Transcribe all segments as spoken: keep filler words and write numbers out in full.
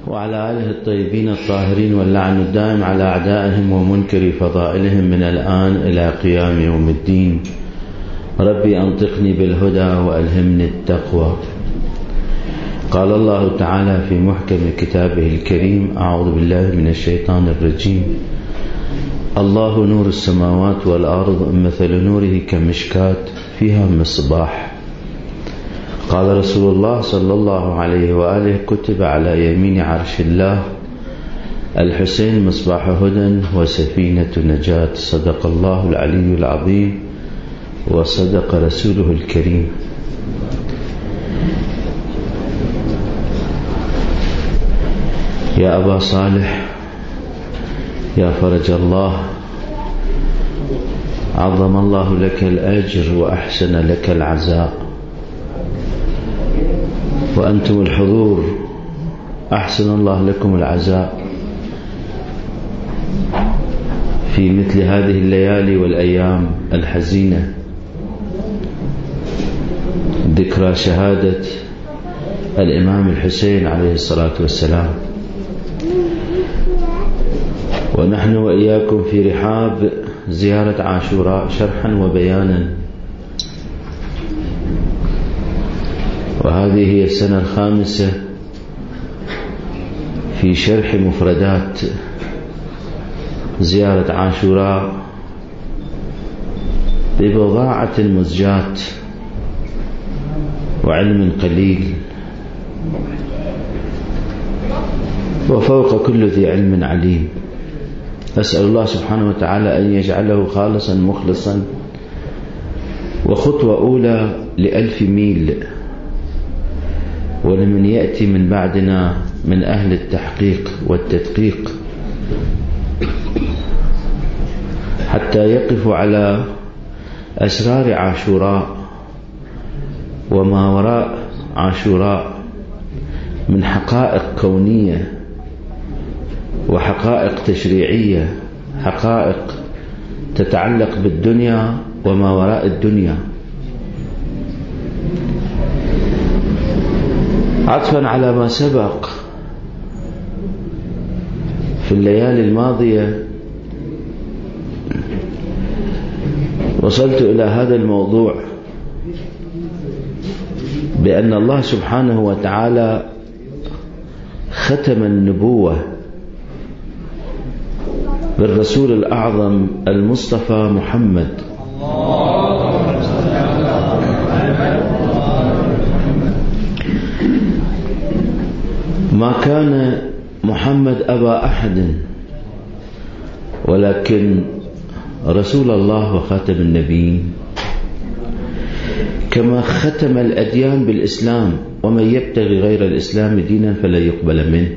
وعلى آله الطيبين الطاهرين واللعن الدائم على أعدائهم ومنكر فضائلهم من الآن إلى قيام يوم الدين. ربي أنطقني بالهدى وألهمني التقوى. قال الله تعالى في محكم كتابه الكريم: أعوذ بالله من الشيطان الرجيم. الله نور السماوات والأرض، مثل نوره كمشكاة فيها مصباح. قال رسول الله صلى الله عليه وآله: كتب على يمين عرش الله الحسين مصباح هدى وسفينة نجاة. صدق الله العلي العظيم وصدق رسوله الكريم. يا أبا صالح، يا فرج الله، عظم الله لك الأجر وأحسن لك العزاء، وأنتم الحضور أحسن الله لكم العزاء في مثل هذه الليالي والأيام الحزينة، ذكرى شهادة الإمام الحسين عليه الصلاة والسلام، ونحن وإياكم في رحاب زيارة عاشوراء شرحا وبيانا. وهذه هي السنة الخامسة في شرح مفردات زيارة عاشوراء ببضاعة مزجات وعلم قليل، وفوق كل ذي علم عليم. أسأل الله سبحانه وتعالى أن يجعله خالصا مخلصا، وخطوة أولى لألف ميل، ولمن يأتي من بعدنا من أهل التحقيق والتدقيق حتى يقفوا على أسرار عاشوراء وما وراء عاشوراء من حقائق كونية وحقائق تشريعية، حقائق تتعلق بالدنيا وما وراء الدنيا. عطفا على ما سبق في الليالي الماضية، وصلت إلى هذا الموضوع بأن الله سبحانه وتعالى ختم النبوة بالرسول الأعظم المصطفى محمد ما كان محمد أبا أحد، ولكن رسول الله وخاتم النبيين، كما ختم الأديان بالإسلام: ومن يبتغي غير الإسلام دينا فلا يقبل منه.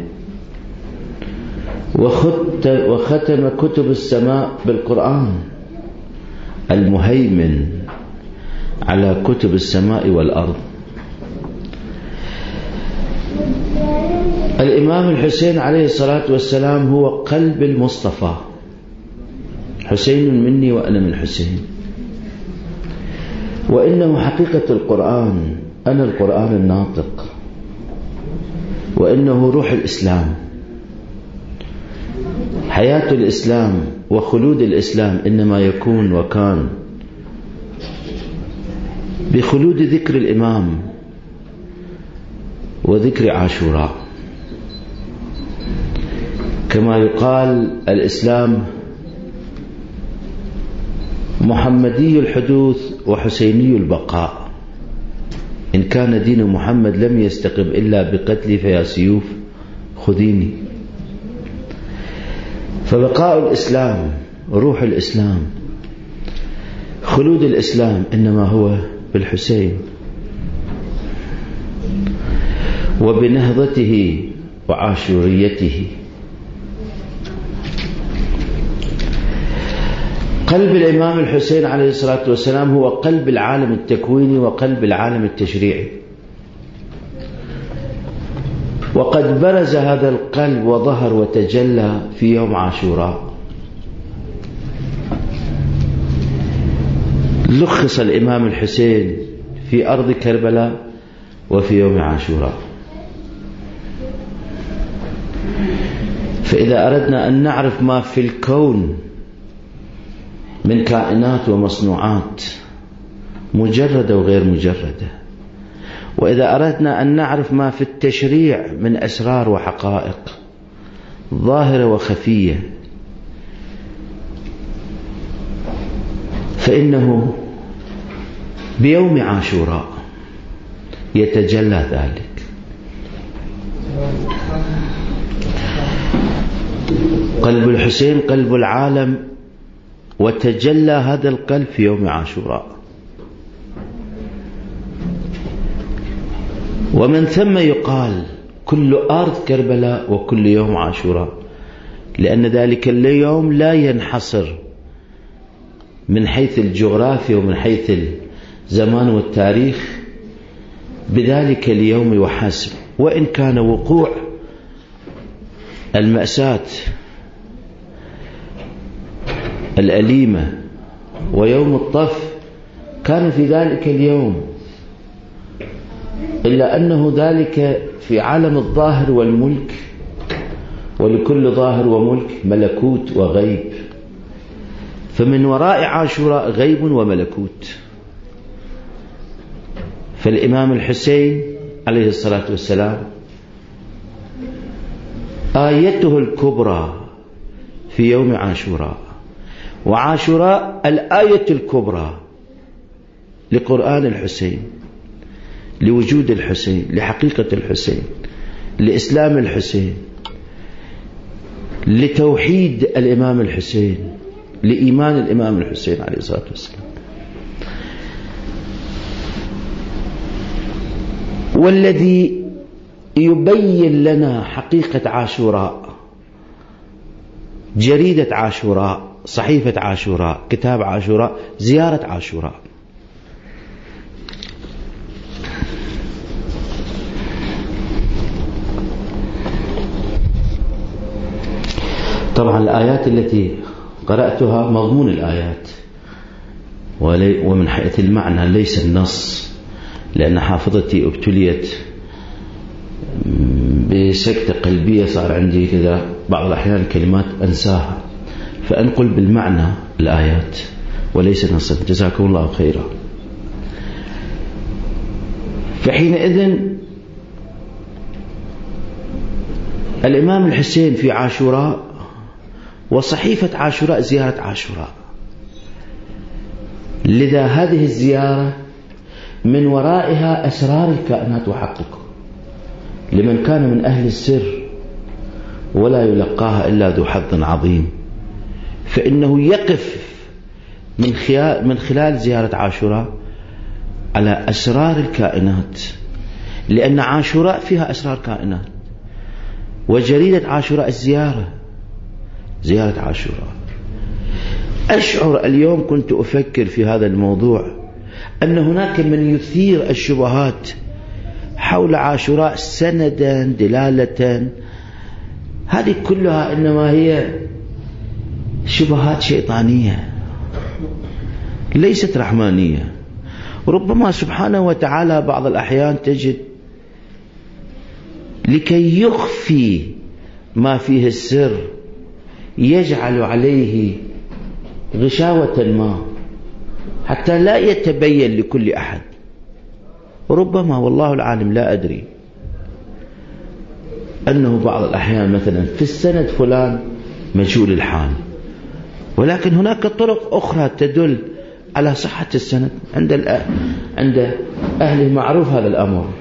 وختم كتب السماء بالقرآن المهيمن على كتب السماء والأرض. الإمام الحسين عليه الصلاة والسلام هو قلب المصطفى. حسين مني وأنا من حسين، وإنه حقيقة القرآن. أنا القرآن الناطق، وإنه روح الإسلام. حياة الإسلام وخلود الإسلام إنما يكون وكان بخلود ذكر الإمام وذكر عاشوراء. كما يقال: الإسلام محمدي الحدوث وحسيني البقاء. إن كان دين محمد لم يستقم إلا بقتلي فيا سيوف خذيني. فبقاء الإسلام، روح الإسلام، خلود الإسلام إنما هو بالحسين وبنهضته وعاشوريته. قلب الإمام الحسين عليه الصلاة والسلام هو قلب العالم التكويني وقلب العالم التشريعي، وقد برز هذا القلب وظهر وتجلى في يوم عاشوراء. لخص الإمام الحسين في أرض كربلاء وفي يوم عاشوراء. فإذا أردنا أن نعرف ما في الكون من كائنات ومصنوعات مجردة وغير مجردة، وإذا أردنا أن نعرف ما في التشريع من أسرار وحقائق ظاهرة وخفية، فإنه بيوم عاشوراء يتجلى ذلك. قلب الحسين قلب العالم، وتجلى هذا القلب في يوم عاشوراء. ومن ثم يقال كل أرض كربلاء وكل يوم عاشوراء، لأن ذلك اليوم لا ينحصر من حيث الجغرافيا ومن حيث الزمان والتاريخ بذلك اليوم وحسب، وإن كان وقوع المأساة الأليمة ويوم الطف كان في ذلك اليوم، إلا أنه ذلك في عالم الظاهر والملك، ولكل ظاهر وملك ملكوت وغيب، فمن وراء عاشوراء غيب وملكوت. فالإمام الحسين عليه الصلاة والسلام آيته الكبرى في يوم عاشوراء، وعاشوراء الآية الكبرى لقرآن الحسين، لوجود الحسين، لحقيقة الحسين، لإسلام الحسين، لتوحيد الإمام الحسين، لإيمان الإمام الحسين عليه الصلاة والسلام. والذي يبين لنا حقيقة عاشوراء جريدة عاشوراء، صحيفة عاشوراء، كتاب عاشوراء، زيارة عاشوراء. طبعا الآيات التي قرأتها مضمون الآيات، ومن حيث المعنى ليس النص، لأن حافظتي ابتليت بسكتة قلبية، صار عندي كذا بعض الأحيان كلمات أنساها، فأنقل بالمعنى الآيات وليس نصا. جزاكم الله خيرا. فحينئذ الإمام الحسين في عاشوراء، وصحيفة عاشوراء زيارة عاشوراء، لذا هذه الزيارة من ورائها أسرار الكائنات وحقكم، لمن كان من أهل السر ولا يلقاها إلا ذو حظ عظيم، فإنه يقف من خلال, من خلال زيارة عاشوراء على أسرار الكائنات، لأن عاشوراء فيها أسرار كائنات. وجريدة عاشوراء الزيارة، زيارة عاشوراء. أشعر اليوم كنت أفكر في هذا الموضوع أن هناك من يثير الشبهات حول عاشوراء سندا دلالة، هذه كلها إنما هي شبهات شيطانية ليست رحمانية. ربما سبحانه وتعالى بعض الأحيان تجد لكي يخفي ما فيه السر يجعل عليه غشاوة ما حتى لا يتبين لكل أحد. ربما والله العالم لا أدري أنه بعض الأحيان مثلا في السند فلان مجهول الحال، ولكن هناك طرق أخرى تدل على صحة السند عند عند أهله، معروف هذا الأمر.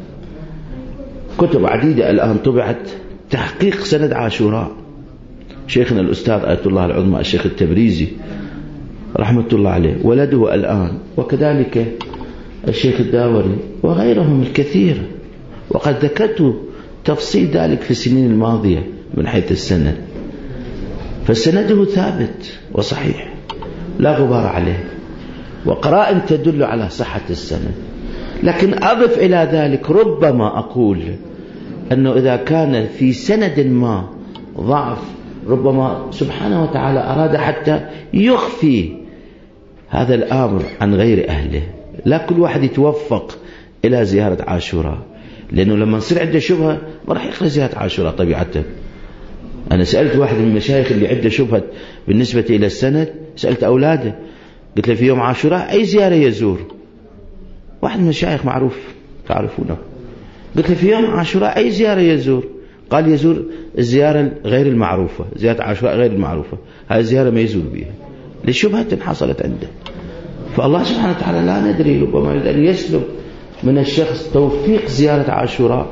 كتب عديدة الآن طبعت تحقيق سند عاشوراء. شيخنا الأستاذ آية الله العظمى الشيخ التبريزي رحمة الله عليه ولده الآن، وكذلك الشيخ الداوري وغيرهم الكثير، وقد ذكرت تفصيل ذلك في السنين الماضية من حيث السند. فسنده ثابت وصحيح لا غبار عليه، وقرائن تدل على صحة السند. لكن أضف إلى ذلك ربما أقول أنه إذا كان في سند ما ضعف، ربما سبحانه وتعالى أراد حتى يخفي هذا الأمر عن غير أهله، لا كل واحد يتوفق إلى زيارة عاشوراء، لأنه لما نصير عنده شبهة ما راح يقرأ زيارة عاشوراء طبيعته. أنا سألت واحد من المشايخ اللي عنده شبهة بالنسبة إلى السند، سألت أولاده قلت له في يوم عاشوراء أي زيارة يزور؟ واحد من المشايخ معروف تعرفونه، قلت له في يوم عاشوراء أي زيارة يزور؟ قال يزور الزيارة غير المعروفة، زيارة عاشوراء غير المعروفة، هذه الزيارة ما يزور بها لشبهة حصلت عنده. فالله سبحانه وتعالى لا ندري، ربما يريد أن يسلب من الشخص توفيق زيارة عاشوراء،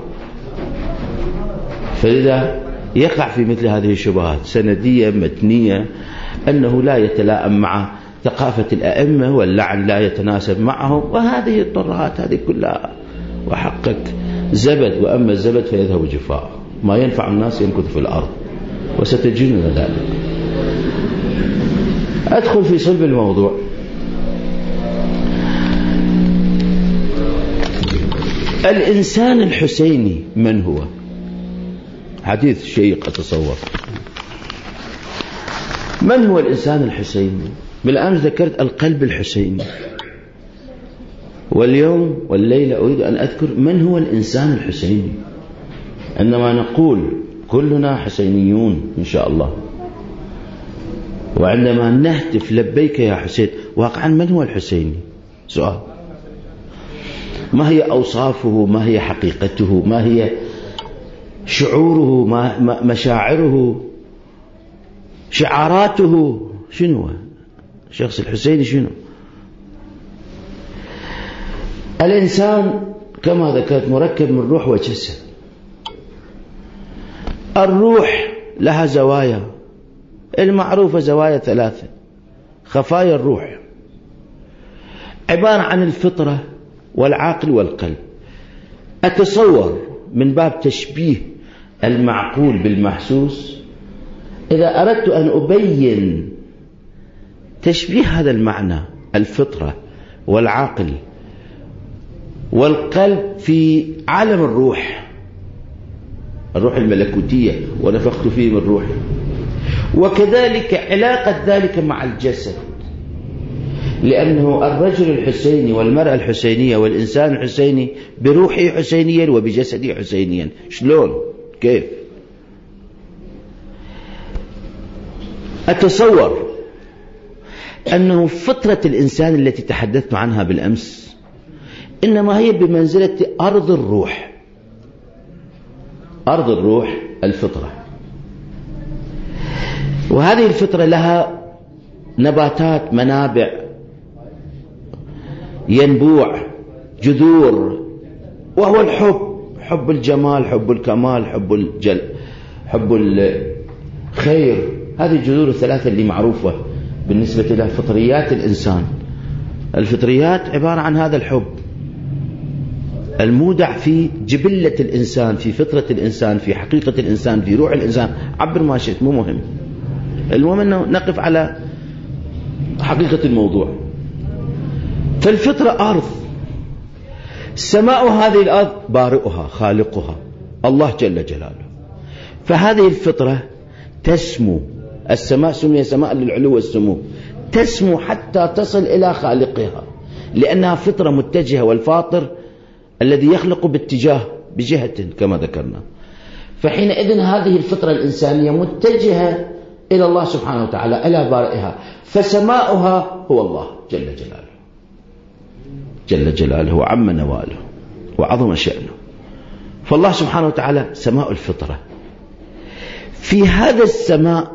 فلذا يقع في مثل هذه الشبهات سندية متنية، أنه لا يتلائم مع ثقافة الأئمة، واللعن لا يتناسب معهم، وهذه الطرات هذه كلها. وحقك زبد، وأما الزبد فيذهب جفاء، ما ينفع الناس يمكث في الأرض، وستجدون ذلك. أدخل في صلب الموضوع. الإنسان الحسيني من هو؟ حديث شيق أتصور. من هو الإنسان الحسيني؟ بالأمس ذكرت القلب الحسيني، واليوم والليلة أريد أن أذكر من هو الإنسان الحسيني. عندما نقول كلنا حسينيون إن شاء الله، وعندما نهتف لبيك يا حسين، واقعا من هو الحسيني؟ سؤال. ما هي أوصافه؟ ما هي حقيقته؟ ما هي شعوره؟ ما مشاعره؟ شعاراته؟ شنو الشخص الحسيني؟ شنو؟ الإنسان كما ذكرت مركب من روح وجسد. الروح لها زوايا المعروفة، زوايا ثلاثة. خفايا الروح عبارة عن الفطرة والعقل والقلب. أتصور من باب تشبيه المعقول بالمحسوس، إذا أردت أن أبين تشبيه هذا المعنى، الفطرة والعقل والقلب في عالم الروح، الروح الملكوتية، ونفخت فيه من روحي، وكذلك علاقة ذلك مع الجسد، لأنه الرجل الحسيني والمرأة الحسينية والإنسان الحسيني بروحه حسينيا وبجسده حسينيا. شلون؟ كيف؟ أتصور أنه فطرة الإنسان التي تحدثت عنها بالأمس إنما هي بمنزلة أرض الروح. أرض الروح الفطرة، وهذه الفطرة لها نباتات، منابع، ينبوع، جذور، وهو الحب، حب الجمال، حب الكمال، حب الجل، حب الخير. هذه الجذور الثلاثة اللي معروفة بالنسبة إلى فطريات الإنسان. الفطريات عبارة عن هذا الحب المودع في جبلة الإنسان، في فطرة الإنسان، في حقيقة الإنسان، في روح الإنسان. عبر ما شئت، مو مهم، المهم أنه نقف على حقيقة الموضوع. فالفطرة أرض، سماء هذه الأرض بارئها خالقها الله جل جلاله. فهذه الفطرة تسمو، السماء سمي سماء للعلو والسمو، تسمو حتى تصل إلى خالقها، لأنها فطرة متجهة، والفاطر الذي يخلق باتجاه بجهة كما ذكرنا. فحينئذ هذه الفطرة الإنسانية متجهة إلى الله سبحانه وتعالى، إلى بارئها، فسماؤها هو الله جل جلاله، جل جلاله وعم نواله وعظم شأنه. فالله سبحانه وتعالى سماء الفطرة. في هذا السماء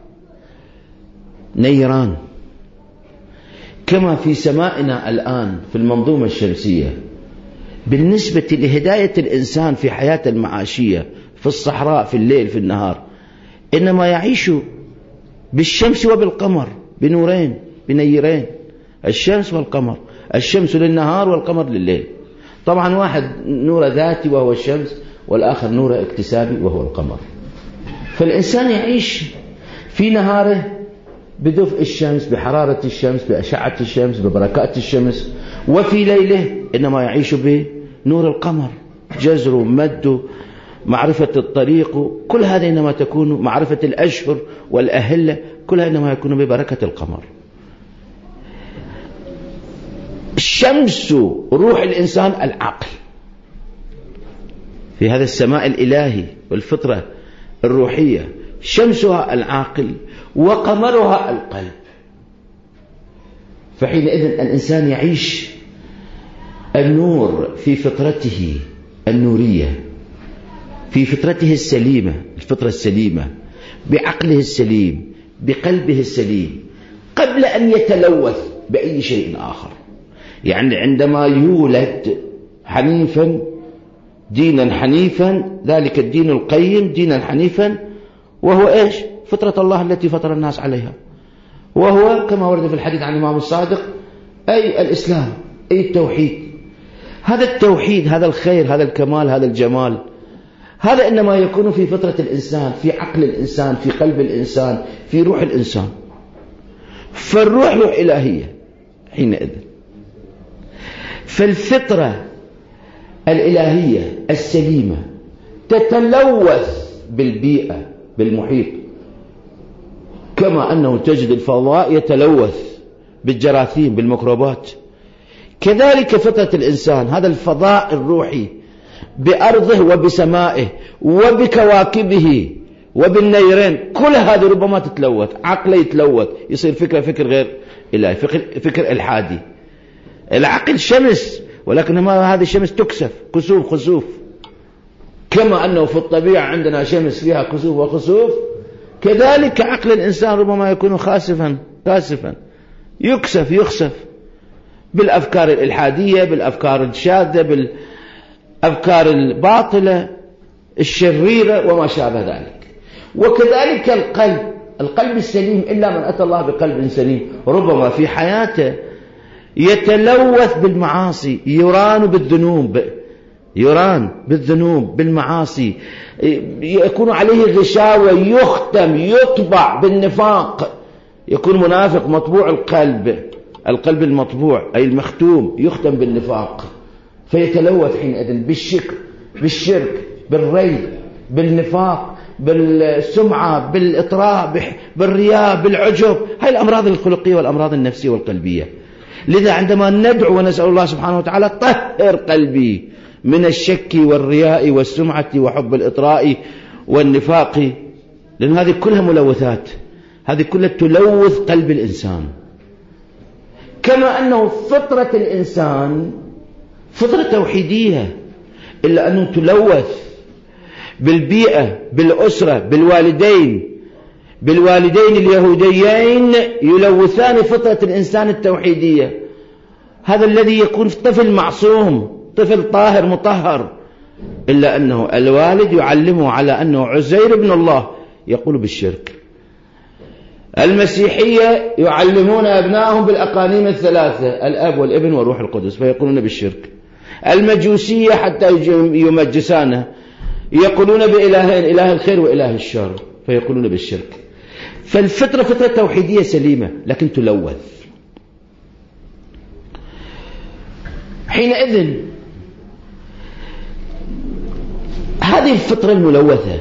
نيران، كما في سمائنا الآن في المنظومة الشمسية، بالنسبة لهداية الإنسان في حياته المعاشية في الصحراء، في الليل، في النهار، إنما يعيش بالشمس وبالقمر، بنورين بنيرين، الشمس والقمر، الشمس للنهار والقمر لليل. طبعا واحد نور ذاتي وهو الشمس، والآخر نور اكتسابي وهو القمر. فالإنسان يعيش في نهاره بدفء الشمس، بحرارة الشمس، بأشعة الشمس، ببركات الشمس، وفي ليله إنما يعيش بنور القمر، جزر مد، معرفة الطريق، كل هذا إنما تكون معرفة الأشهر والأهلة، كلها إنما يكون ببركة القمر. الشمس روح الإنسان العقل. في هذا السماء الإلهي والفطرة الروحية شمسها العاقل وقمرها القلب. فحينئذ الإنسان يعيش النور في فطرته النورية، في فطرته السليمة، الفطرة السليمة، بعقله السليم، بقلبه السليم، قبل أن يتلوث بأي شيء آخر. يعني عندما يولد حنيفا دينا حنيفا، ذلك الدين القيم دينا حنيفا، وهو إيش؟ فطرة الله التي فطر الناس عليها، وهو كما ورد في الحديث عن الإمام الصادق أي الإسلام، أي التوحيد. هذا التوحيد، هذا الخير، هذا الكمال، هذا الجمال، هذا إنما يكون في فطرة الإنسان، في عقل الإنسان، في قلب الإنسان، في روح الإنسان. فالروح روح إلهية حينئذ. فالفطرة الإلهية السليمة تتلوث بالبيئة، بالمحيط، كما أنه تجد الفضاء يتلوث بالجراثيم، بالميكروبات. كذلك فطرة الإنسان، هذا الفضاء الروحي بأرضه وبسمائه وبكواكبه وبالنيرين، كل هذه ربما تتلوث، عقله يتلوث، يصير فكرة فكر غير إلهي، فكر, فكر الحادي. العقل شمس، ولكن ما هذه الشمس تكسف، كسوف خسوف. كما أنه في الطبيعة عندنا شمس فيها كسوف وخسوف، كذلك عقل الإنسان ربما يكون خاسفا كاسفا، يكسف يخسف بالأفكار الإلحادية، بالأفكار الشاذة، بالأفكار الباطلة الشريرة وما شابه ذلك. وكذلك القلب، القلب السليم إلا من أتى الله بقلب سليم، ربما في حياته يتلوث بالمعاصي، يران بالذنوب، يران بالذنوب بالمعاصي، يكون عليه غشاوة، يختم يطبع بالنفاق، يكون منافق مطبوع القلب، القلب المطبوع أي المختوم يختم بالنفاق، فيتلوث حينئذ بالشرك، بالشرك بالري، بالنفاق، بالسمعة، بالإطراء، بالرياء، بالعجب. هاي الأمراض الخلقية والأمراض النفسية والقلبية. لذا عندما ندعو ونسأل الله سبحانه وتعالى طهر قلبي من الشك والرياء والسمعة وحب الإطراء والنفاق، لأن هذه كلها ملوثات، هذه كلها تلوث قلب الإنسان. كما أنه فطرة الإنسان فطرة توحيدية، إلا أنه تلوث بالبيئة، بالأسرة، بالوالدين، بالوالدين اليهوديين يلوثان فطرة الإنسان التوحيدية. هذا الذي يكون طفل معصوم، طفل طاهر مطهر، إلا أنه الوالد يعلمه على أنه عزير ابن الله، يقول بالشرك. المسيحية يعلمون أبنائهم بالأقانيم الثلاثة، الأب والابن والروح القدس، فيقولون بالشرك. المجوسية حتى يمجسانه يقولون بإلهين، إله الخير وإله الشر، فيقولون بالشرك. فالفطرة فطرة توحيدية سليمة، لكن تلوث. حينئذ هذه الفطرة الملوثة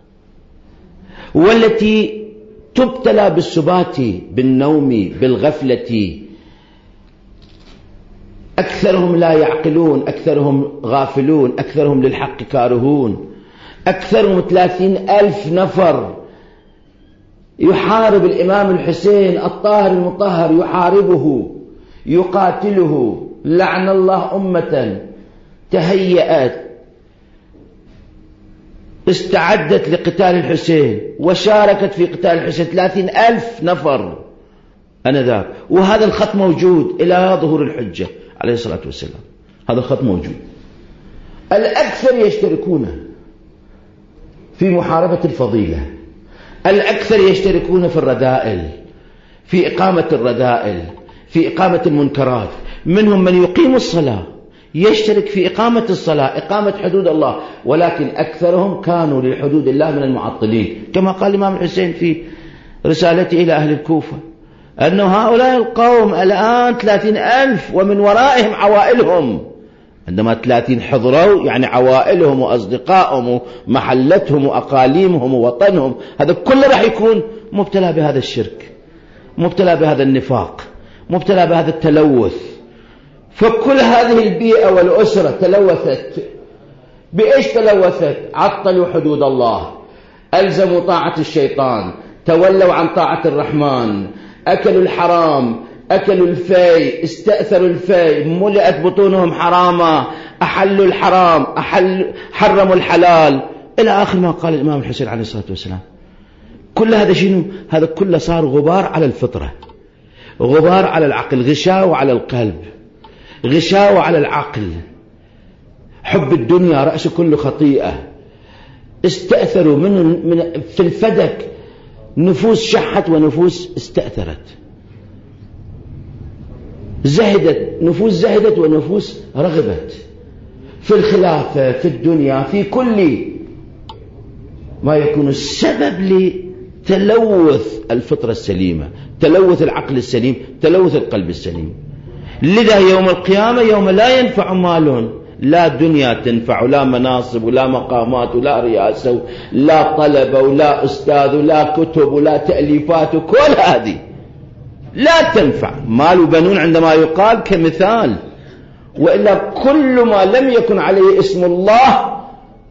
والتي تبتلى بالسبات، بالنوم، بالغفلة، أكثرهم لا يعقلون، أكثرهم غافلون، أكثرهم للحق كارهون، أكثرهم ثلاثين ألف نفر يحارب الإمام الحسين الطاهر المطهر، يحاربه يقاتله. لعن الله أمة تهيأت استعدت لقتال الحسين وشاركت في قتال الحسين، ثلاثين ألف نفر أنذاك، وهذا الخط موجود إلى ظهور الحجة عليه الصلاة والسلام، هذا الخط موجود. الأكثر يشتركون في محاربة الفضيلة، الأكثر يشتركون في الرذائل، في إقامة الرذائل، في إقامة المنكرات. منهم من يقيم الصلاة، يشترك في إقامة الصلاة، إقامة حدود الله، ولكن أكثرهم كانوا لحدود الله من المعطلين، كما قال الإمام الحسين في رسالته إلى أهل الكوفة أن هؤلاء القوم الآن ثلاثين ألف ومن ورائهم عوائلهم. عندما ثلاثين حضروا يعني عوائلهم وأصدقائهم ومحلتهم وأقاليمهم ووطنهم، هذا كله راح يكون مبتلى بهذا الشرك، مبتلى بهذا النفاق، مبتلى بهذا التلوث. فكل هذه البيئة والأسرة تلوثت. بإيش تلوثت؟ عطلوا حدود الله، ألزموا طاعة الشيطان، تولوا عن طاعة الرحمن، أكلوا الحرام، أكلوا الفي، استأثروا الفي، ملئت بطونهم حراما، أحلوا الحرام، أحل حرموا الحلال، إلى آخر ما قال الإمام الحسين عليه الصلاة والسلام. كل هذا شنو؟ هذا كله صار غبار على الفطرة، غبار على العقل، غشاوة على القلب، غشاوة على العقل. حب الدنيا رأس كل خطيئة. استأثروا من, من في الفدك، نفوس شحت ونفوس استأثرت، زهدت نفوس، زهدت ونفوس رغبت في الخلافة، في الدنيا، في كل ما يكون السبب لتلوث الفطرة السليمة، تلوث العقل السليم، تلوث القلب السليم. لذا يوم القيامة يوم لا ينفع مال، لا دنيا تنفع، ولا مناصب، ولا مقامات، ولا رئاسة، لا طلبة، ولا أستاذ، ولا كتب، ولا تأليفات، وكل هذه لا تنفع. مال وبنون عندما يقال كمثال، وإلا كل ما لم يكن عليه اسم الله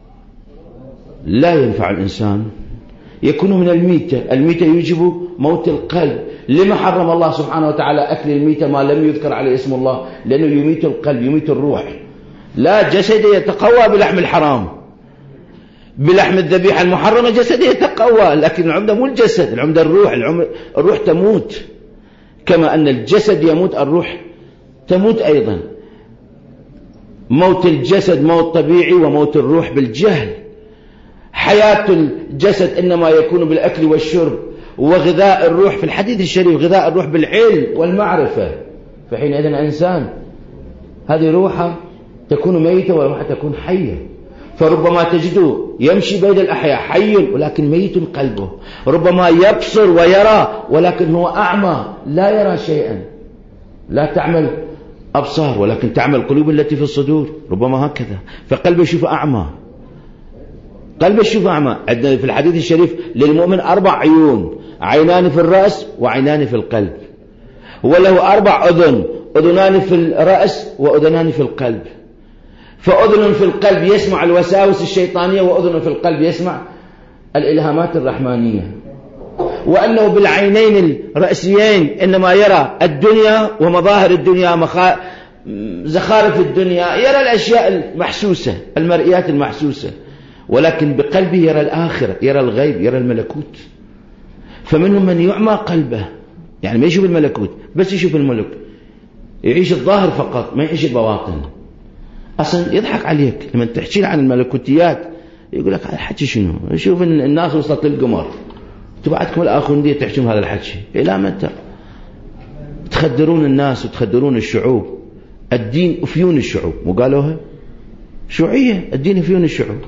لا ينفع الإنسان، يكون من الميتة. الميتة يوجب موت القلب. لما حرم الله سبحانه وتعالى أكل الميتة ما لم يذكر عليه اسم الله؟ لأنه يميت القلب، يميت الروح. لا جسد يتقوى بلحم الحرام، بلحم الذبيحة المحرمة جسد يتقوى، لكن العمدة مو الجسد، العمدة الروح. الروح تموت، كما أن الجسد يموت الروح تموت أيضا. موت الجسد موت طبيعي، وموت الروح بالجهل. حياة الجسد إنما يكون بالأكل والشرب، وغذاء الروح في الحديث الشريف غذاء الروح بالعلم والمعرفة. فحينئذ الإنسان هذه روحه تكون ميتة وروحه تكون حية. فربما تجده يمشي بين الأحياء حي ولكن ميت قلبه، ربما يبصر ويرى ولكن هو أعمى لا يرى شيئا. لا تعمل أبصار ولكن تعمل قلوب التي في الصدور، ربما هكذا. فقلبه يشوف أعمى، قلبه يشوف أعمى. عندنا في الحديث الشريف للمؤمن أربع عيون، عينان في الرأس وعينان في القلب، وله أربع أذن، أذنان في الرأس وأذنان في القلب. فأذن في القلب يسمع الوساوس الشيطانية، وأذن في القلب يسمع الإلهامات الرحمانية. وأنه بالعينين الرأسيين إنما يرى الدنيا ومظاهر الدنيا، مخا... زخارف الدنيا، يرى الأشياء المحسوسة، المرئيات المحسوسة، ولكن بقلبه يرى الآخرة، يرى الغيب، يرى الملكوت. فمنهم من يعمى قلبه، يعني ما يشوف الملكوت بس يشوف الملك، يعيش الظاهر فقط ما يعيش البواطن. أصلا يضحك عليك لما تحكي عن الملكوتيات، يقول لك هذا الحكي شنو؟ شوف الناس وصلت للقمر، تبعتكم الآخرون دي تحكون هذا الحكي إلى متى؟ تخدرون الناس وتخدرون الشعوب. الدين أفيون الشعوب، مو قالوها شيوعية؟ الدين أفيون الشعوب.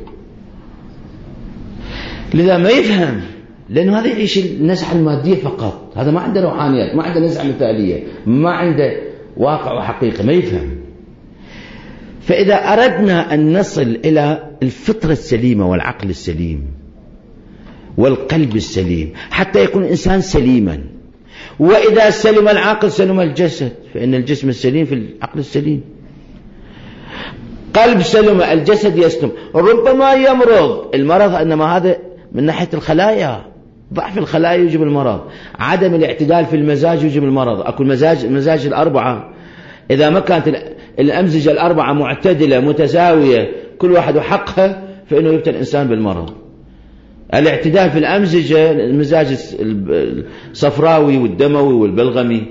لذا ما يفهم، لأنه هذا يعيش النزعة المادية فقط، هذا ما عنده روحانيات، ما عنده نزعة مثالية، ما عنده واقع وحقيقة، ما يفهم. فإذا أردنا أن نصل إلى الفطرة السليمة والعقل السليم والقلب السليم حتى يكون الإنسان سليما، وإذا سلم العقل سلم الجسد، فإن الجسم السليم في العقل السليم. قلب سلم الجسد يسلم. ربما يمرض، المرض إنما هذا من ناحية الخلايا، ضعف الخلايا يجب المرض، عدم الاعتدال في المزاج يجب المرض. أكو المزاج المزاج الأربعة، إذا ما كانت الأمزجة الأربعة معتدلة متساوية كل واحد وحقها، فإنه يبتلى الإنسان بالمرض. الاعتدال في الأمزجة، المزاج الصفراوي والدموي والبلغمي،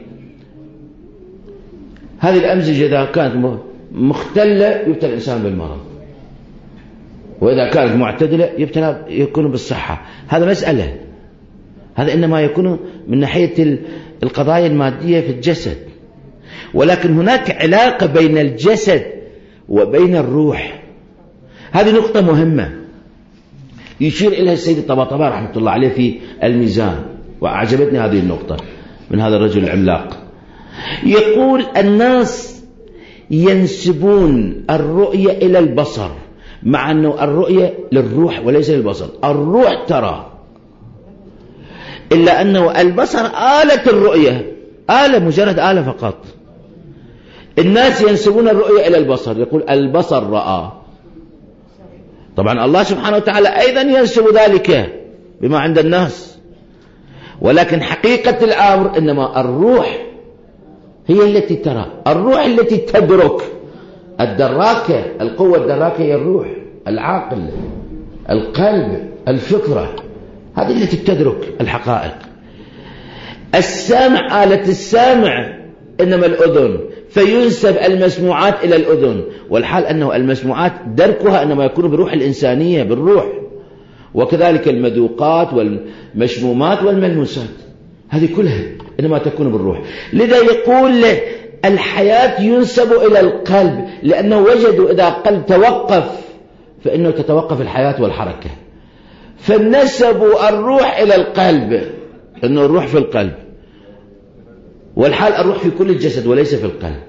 هذه الأمزجة إذا كانت مختلة يبتلى الإنسان بالمرض، وإذا كانت معتدلة يبتلى يكون بالصحة. هذا مسألة، هذا إنما يكون من ناحية القضايا المادية في الجسد. ولكن هناك علاقة بين الجسد وبين الروح، هذه نقطة مهمة يشير إليها السيد الطباطبائي رحمة الله عليه في الميزان، وأعجبتني هذه النقطة من هذا الرجل العملاق. يقول الناس ينسبون الرؤية إلى البصر، مع أنه الرؤية للروح وليس للبصر. الروح ترى، إلا أنه البصر آلة الرؤية، آلة، مجرد آلة فقط. الناس ينسبون الرؤية إلى البصر، يقول البصر رأى. طبعا الله سبحانه وتعالى أيضا ينسب ذلك بما عند الناس، ولكن حقيقة الأمر إنما الروح هي التي ترى، الروح التي تدرك. الدراكة، القوة الدراكة هي الروح، العقل، القلب، الفكرة، هذه التي تدرك الحقائق. السامع، آلة السامع إنما الأذن، فينسب المسموعات إلى الأذن، والحال أنه المسموعات دركها إنما يكون بروح الإنسانية، بالروح. وكذلك المذوقات والمشمومات والملموسات هذه كلها إنما تكون بالروح. لذا يقول الحياة ينسب إلى القلب، لأنه وجدوا إذا قلب توقف فإنه تتوقف الحياة والحركة، فنسبوا الروح إلى القلب، إنه الروح في القلب، والحال الروح في كل الجسد وليس في القلب.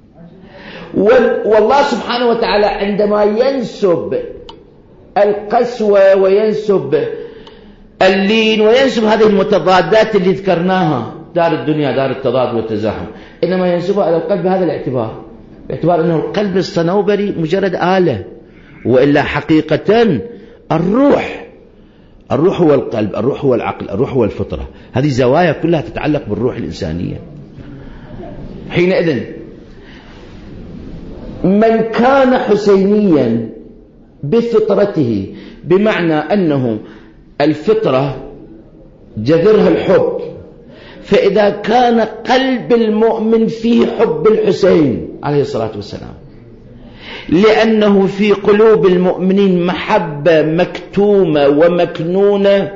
والله سبحانه وتعالى عندما ينسب القسوة وينسب اللين وينسب هذه المتضادات اللي ذكرناها، دار الدنيا دار التضاد والتزاحم، إنما ينسبها على القلب بهذا الاعتبار، باعتبار أنه القلب الصنوبري مجرد آلة، وإلا حقيقة الروح، الروح هو القلب، الروح هو العقل، الروح هو الفطرة. هذه زوايا كلها تتعلق بالروح الإنسانية. حينئذ من كان حسينيا بفطرته، بمعنى أنه الفطرة جذرها الحب، فإذا كان قلب المؤمن فيه حب الحسين عليه الصلاة والسلام، لأنه في قلوب المؤمنين محبة مكتومة ومكنونة،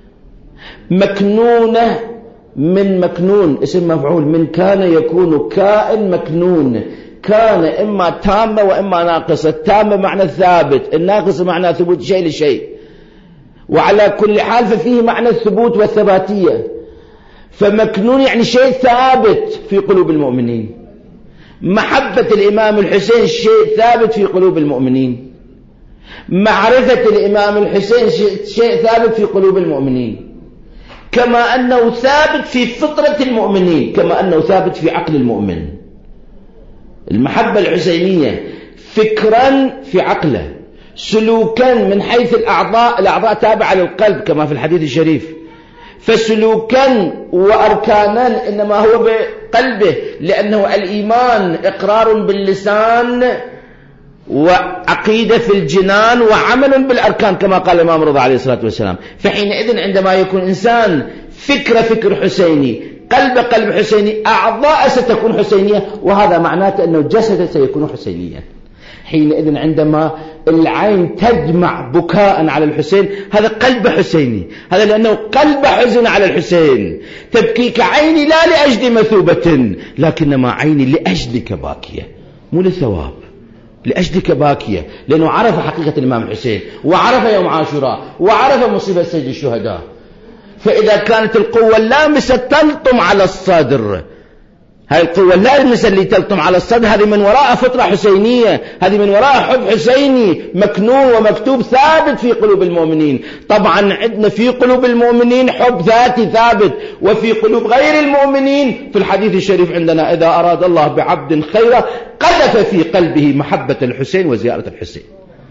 مكنونة من مكنون، اسم مفعول، من كان يكون كائن مكنون، كان إما تامة وإما ناقصة، التامة معنى الثابت، الناقصة معنى ثبوت شيء لشيء، وعلى كل حال ففيه معنى الثبوت والثباتية. فمكنون يعني شيء ثابت في قلوب المؤمنين. محبة الإمام الحسين شيء ثابت في قلوب المؤمنين، معرفة الإمام الحسين شيء ثابت في قلوب المؤمنين، كما أنه ثابت في فطرة المؤمنين، كما أنه ثابت في عقل المؤمن. المحبة الحسينية فكرا في عقله، سلوكا من حيث الأعضاء، الأعضاء تابعة للقلب كما في الحديث الشريف، فسلوكا وأركانا إنما هو بقلبه، لأنه الإيمان إقرار باللسان وعقيدة في الجنان وعمل بالأركان كما قال الإمام رضا عليه الصلاة والسلام. فحينئذ عندما يكون إنسان فكر فكر حسيني، قلب قلب حسيني، أعضاء ستكون حسينية، وهذا معناته أنه جسد سيكون حسينيا. حينئذ عندما العين تدمع بكاء على الحسين، هذا قلب حسيني، هذا لأنه قلب حزن على الحسين. تبكيك عيني لا لأجل مثوبة، لكنما عيني لأجلك باكية، مو للثواب، لأجلك باكية، لأنه عرف حقيقة الإمام الحسين، وعرف يوم عاشوراء، وعرف مصيبة سيد الشهداء. فإذا كانت القوة اللامسة تلطم على الصدر، هذه القوة اللامسة اللي تلطم على الصدر، هذه من وراء فطرة حسينية، هذه من وراء حب حسيني مكنون ومكتوب ثابت في قلوب المؤمنين. طبعا عندنا في قلوب المؤمنين حب ذاتي ثابت، وفي قلوب غير المؤمنين في الحديث الشريف عندنا إذا أراد الله بعبد خيرا قذف في قلبه محبة الحسين وزيارة الحسين.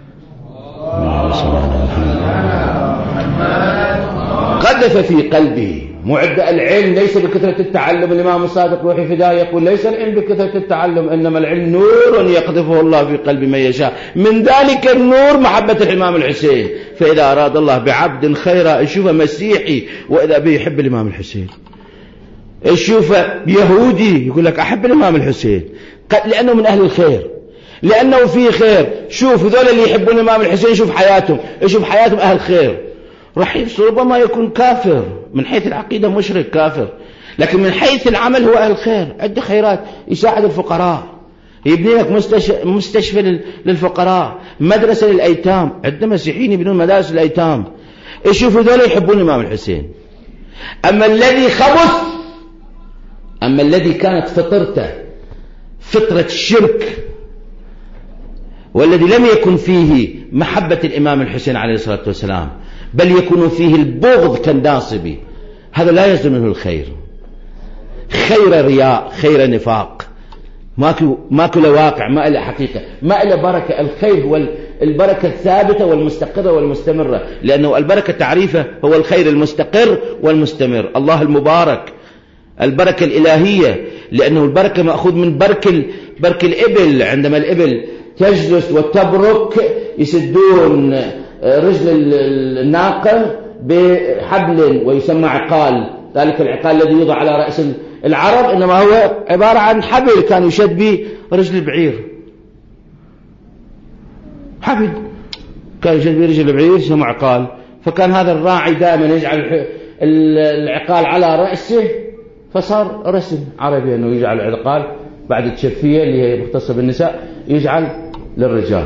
قذف في قلبه. معد العلم ليس بكثرة التعلم. الإمام الصادق روحي فداه يقول ليس العلم بكثرة التعلم، إنما العلم نور يقذفه الله في قلب من يشاء، من ذلك النور محبة الإمام الحسين. فإذا أراد الله بعبد خيرا يشوفه مسيحي وإذا به يحب الإمام الحسين، يشوفه يهودي يقول لك أحب الإمام الحسين، لأنه من أهل الخير، لأنه فيه خير. شوف ذول اللي يحبون الإمام الحسين، شوف حياتهم، يشوف حياتهم أهل خير. رح ربما يكون كافر من حيث العقيدة، مشرك كافر، لكن من حيث العمل هو أهل خير، عنده خيرات، يساعد الفقراء، يبني لك مستشفى للفقراء، مدرسة للأيتام، عندنا مسيحيين يبنون مدارس للأيتام. يشوفوا ذولا يحبون الإمام الحسين. أما الذي خبث، أما الذي كانت فطرته فطرة الشرك، والذي لم يكن فيه محبة الإمام الحسين عليه الصلاة والسلام، بل يكون فيه البغض كالناصبي، هذا لا يزن منه الخير. خير رياء، خير نفاق، ماكو ماكو له واقع، ما له حقيقة، ما له بركة. الخير هو البركة الثابتة والمستقرة والمستمرة، لأنه البركة تعريفه هو الخير المستقر والمستمر، الله المبارك، البركة الإلهية، لأنه البركة مأخوذ من برك برك الإبل، عندما الإبل تجلس وتبرك يسدون رجل الناقة بحبل ويسمى عقال، ذلك العقال الذي يوضع على رأس العرب إنما هو عبارة عن حبل كان يشد به رجل البعير، حبل كان يشد به رجل البعير يسمى عقال. فكان هذا الراعي دائما يجعل العقال على رأسه، فصار رسم عربي أنه يجعل العقال بعد التشفية اللي هي مختصة بالنساء يجعل للرجال.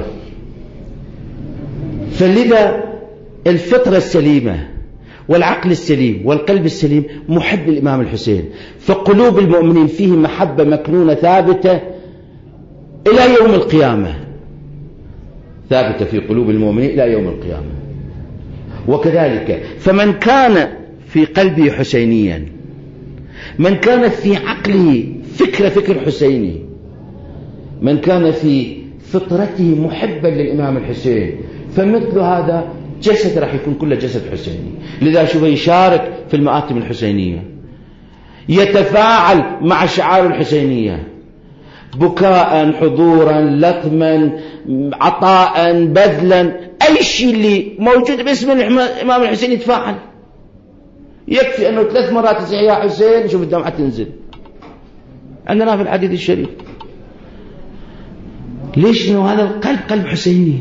فلذا الفطرة السليمة والعقل السليم والقلب السليم محب الإمام الحسين، فقلوب المؤمنين فيه محبة مكنونة ثابتة إلى يوم القيامة، ثابتة في قلوب المؤمنين إلى يوم القيامة. وكذلك فمن كان في قلبه حسينيا، من كان في عقله فكرة فكر حسيني، من كان في فطرته محبا للإمام الحسين، فمثل هذا جسد راح يكون كله جسد حسيني. لذا شوف يشارك في المآتم الحسينية، يتفاعل مع الشعار الحسينية، بكاء، حضورا، لطما، عطاء، بذلا، أي شيء اللي موجود باسم الإمام الحسين يتفاعل. يكفي أنه ثلاث مرات يصيح يا حسين شوف الدمعة تنزل عندنا في الحديث الشريف. ليش؟ إنه هذا القلب قلب حسيني.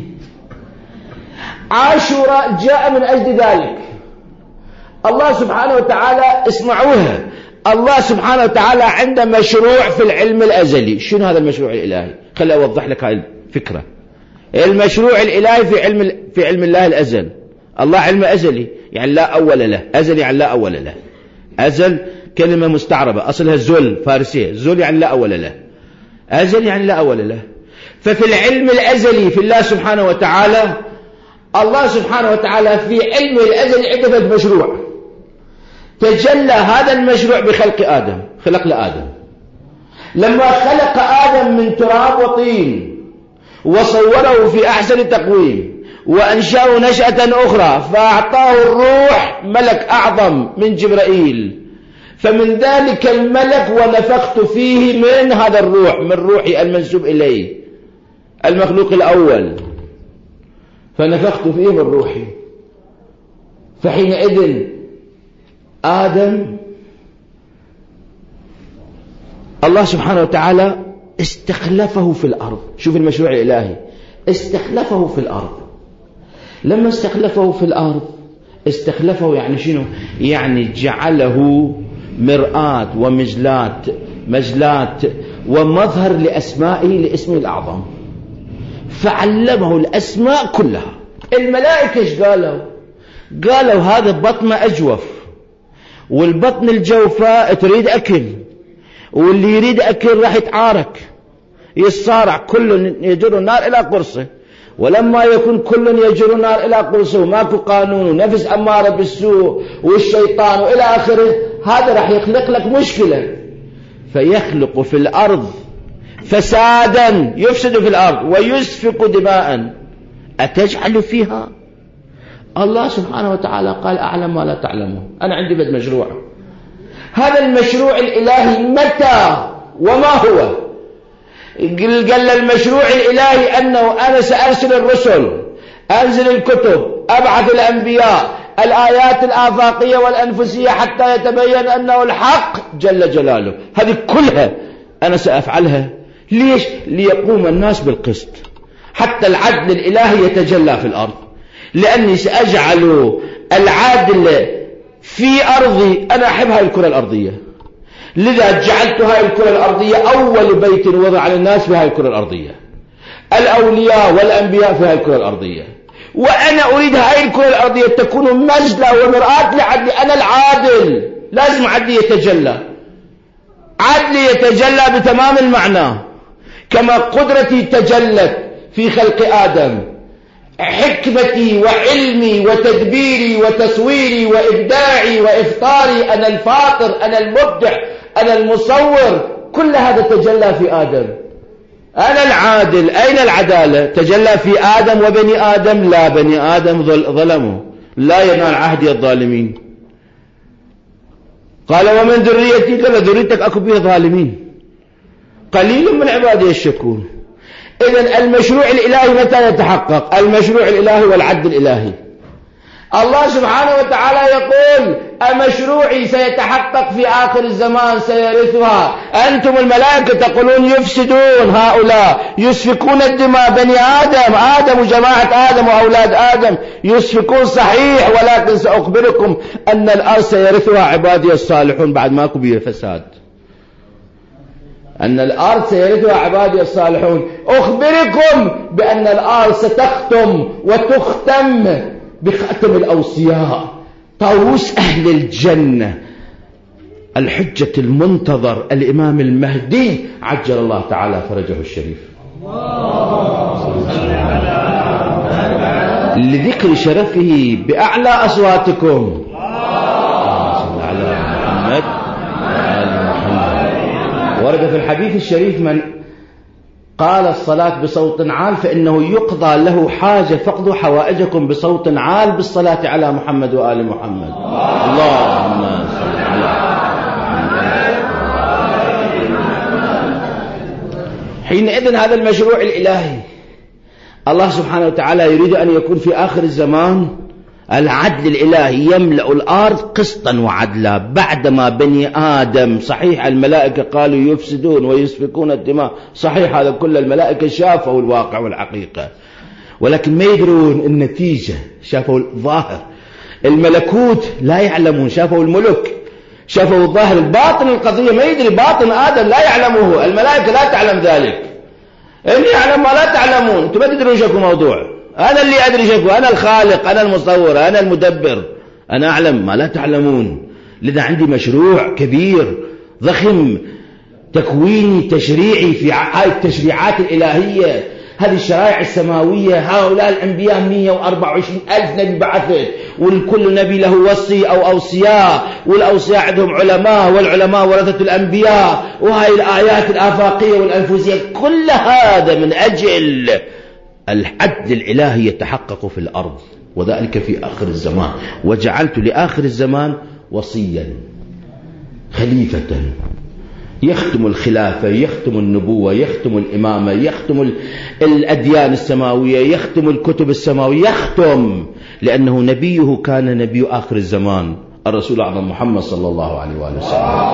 عاشوراء جاء من أجل ذلك. الله سبحانه وتعالى اسمعوها، الله سبحانه وتعالى عنده مشروع في العلم الأزلي. شنو هذا المشروع الإلهي؟ خلي أوضح لك هاي الفكرة. المشروع الإلهي في علم في علم الله الأزل. الله علم أزلي يعني لا أول له، أزل يعني لا أول له. أزل كلمة مستعربة أصلها زل فارسية، زل يعني لا أول له، أزل يعني لا أول له. ففي العلم الأزلي في الله سبحانه وتعالى، الله سبحانه وتعالى في علم الأزل عنده مشروع، تجلى هذا المشروع بخلق آدم. خلق لآدم، لما خلق آدم من تراب وطين وصوره في أحسن تقويم وأنشأه نشأة أخرى فأعطاه الروح، ملك أعظم من جبرائيل، فمن ذلك الملك ونفخت فيه من هذا الروح، من روحي المنسوب إليه المخلوق الأول، فنفخت فيه من روحي. فحينئذ آدم الله سبحانه وتعالى استخلفه في الأرض. شوف المشروع الإلهي، استخلفه في الأرض. لما استخلفه في الأرض، استخلفه يعني شنو؟ يعني جعله مرآة ومجلات مجلات ومظهر لأسمائه لاسمه الأعظم، فعلمه الأسماء كلها. الملائكة ايش قالوا؟ قالوا هذا بطن أجوف، والبطن الجوفاء تريد أكل، واللي يريد أكل راح يتعارك يصارع، كل يجر النار إلى قرصه. ولما يكون كل يجر النار إلى قرصه، ماكو قانون، نفس أمارة بالسوء والشيطان وإلى آخره، هذا راح يخلق لك مشكلة. فيخلق في الأرض فسادا، يفسد في الأرض ويسفك دماء، أتجعل فيها؟ الله سبحانه وتعالى قال أعلم ما لا تعلمون، أنا عندي بد مشروع. هذا المشروع الإلهي متى وما هو؟ قال المشروع الإلهي أنه أنا سأرسل الرسل، أنزل الكتب، أبعث الأنبياء، الآيات الآفاقية والأنفسية حتى يتبين أنه الحق جل جلاله. هذه كلها أنا سأفعلها. ليش؟ ليقوم الناس بالقسط، حتى العدل الإلهي يتجلى في الأرض، لأني سأجعل العادل في أرضي. أنا أحب هاي الكرة الأرضية، لذا جعلت هاي الكرة الأرضية أول بيت وضع للناس في هاي الكرة الأرضية، الأولياء والأنبياء في هاي الكرة الأرضية. وأنا أريد هاي الكرة الأرضية تكون مجلة ومرآة لعدلي. أنا العادل، لازم عدلي يتجلى، عدلي يتجلى بتمام المعنى، كما قدرتي تجلت في خلق آدم، حكمتي وعلمي وتدبيري وتصويري وإبداعي وإفطاري، أنا الفاطر، أنا المبدع، أنا المصور، كل هذا تجلى في آدم. أنا العادل. أين العدالة؟ تجلى في آدم وبني آدم؟ لا، بني آدم ظلموا، لا ينال عهدي الظالمين. قال ومن ذريتك؟ ذريتك أكو بها ظالمين، قليل من عبادي الشكور. إذن المشروع الإلهي متى يتحقق؟ المشروع الإلهي والعدل الإلهي. الله سبحانه وتعالى يقول المشروعي سيتحقق في آخر الزمان، سيرثها. أنتم الملائكة تقولون يفسدون، هؤلاء يسفكون الدماء، بني آدم، آدم وجماعة آدم وأولاد آدم يسفكون صحيح، ولكن سأخبركم أن الأرض سيرثها عبادي الصالحون بعد ما كبير فساد. أن الأرض سيرثها عبادي الصالحون. أخبركم بأن الأرض ستختم وتختم بختم الأوصياء، طاووس أهل الجنة، الحجة المنتظر الإمام المهدي عجل الله تعالى فرجه الشريف. لذكر شرفه بأعلى أصواتكم على محمد وآل محمد. ورد في الحديث الشريف من قال الصلاة بصوت عال فإنه يقضى له حاجة، فاقضوا حوائجكم بصوت عال بالصلاة على محمد وآل محمد. اللهم صل على حينئذ هذا المشروع الإلهي الله سبحانه وتعالى يريد أن يكون في آخر الزمان العدل الإلهي يملأ الأرض قسطا وعدلا. بعدما بني آدم، صحيح الملائكة قالوا يفسدون ويسفكون الدماء، صحيح هذا كل الملائكة شافوا الواقع والحقيقة، ولكن ما يدرون النتيجة، شافوا الظاهر. الملكوت لا يعلمون، شافوا الملك، شافوا الظاهر، الباطن القضية ما يدري، باطن آدم لا يعلمه، الملائكة لا تعلم ذلك. إني أعلم ما لا تعلمون، أنتم ما تدرون شكو موضوع، أنا اللي أدري شكو، أنا الخالق، أنا المصور، أنا المدبر، أنا أعلم ما لا تعلمون. لذا عندي مشروع كبير ضخم تكويني تشريعي في هاي التشريعات الإلهية، هذه الشرائع السماوية. هؤلاء الأنبياء مئة وأربعة وعشرين ألف نبي بعثت، والكل نبي له وصي أو أوصياء، والأوصياء عندهم علماء، والعلماء ورثة الأنبياء، وهاي الآيات الآفاقية والأنفسية، كل هذا من أجل العدل الإلهي يتحقق في الأرض، وذلك في آخر الزمان. وجعلت لآخر الزمان وصيا، خليفة يختم الخلافة، يختم النبوة، يختم الإمامة، يختم الأديان السماوية، يختم الكتب السماوية، يختم، لأنه نبيه كان نبي آخر الزمان الرسول الأعظم محمد صلى الله عليه وآله وسلم،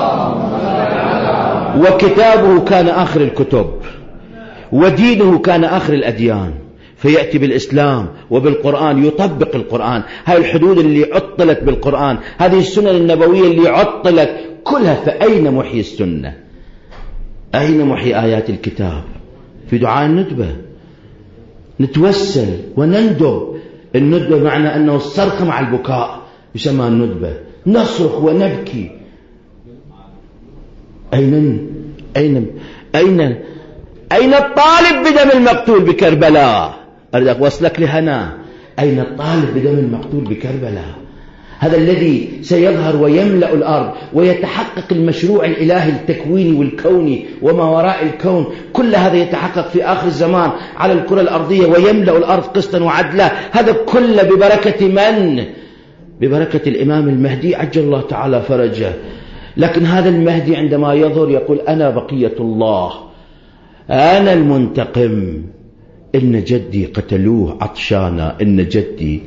وكتابه كان آخر الكتب، ودينه كان آخر الأديان، فيأتي بالإسلام وبالقرآن يطبق القرآن. هاي الحدود اللي عطلت بالقرآن، هذه السنن النبوية اللي عطلت كلها، فأين محيي السنة؟ أين محيي آيات الكتاب؟ في دعاء الندبة نتوسل ونندب. الندبة معنى أنه الصرخ مع البكاء يسمى الندبة، نصرخ ونبكي. أين أين أين أين الطالب بدم المقتول بكربلاء؟ أريد أوصلك لهنا، أين الطالب بدم المقتول بكربلاء؟ هذا الذي سيظهر ويملأ الأرض ويتحقق المشروع الإلهي التكويني والكوني وما وراء الكون، كل هذا يتحقق في آخر الزمان على الكرة الأرضية، ويملأ الأرض قسطا وعدلا. هذا كله ببركة من؟ ببركة الإمام المهدي عجل الله تعالى فرجه. لكن هذا المهدي عندما يظهر يقول أنا بقية الله، أنا المنتقم، إن جدي قتلوه عطشانا، إن جدي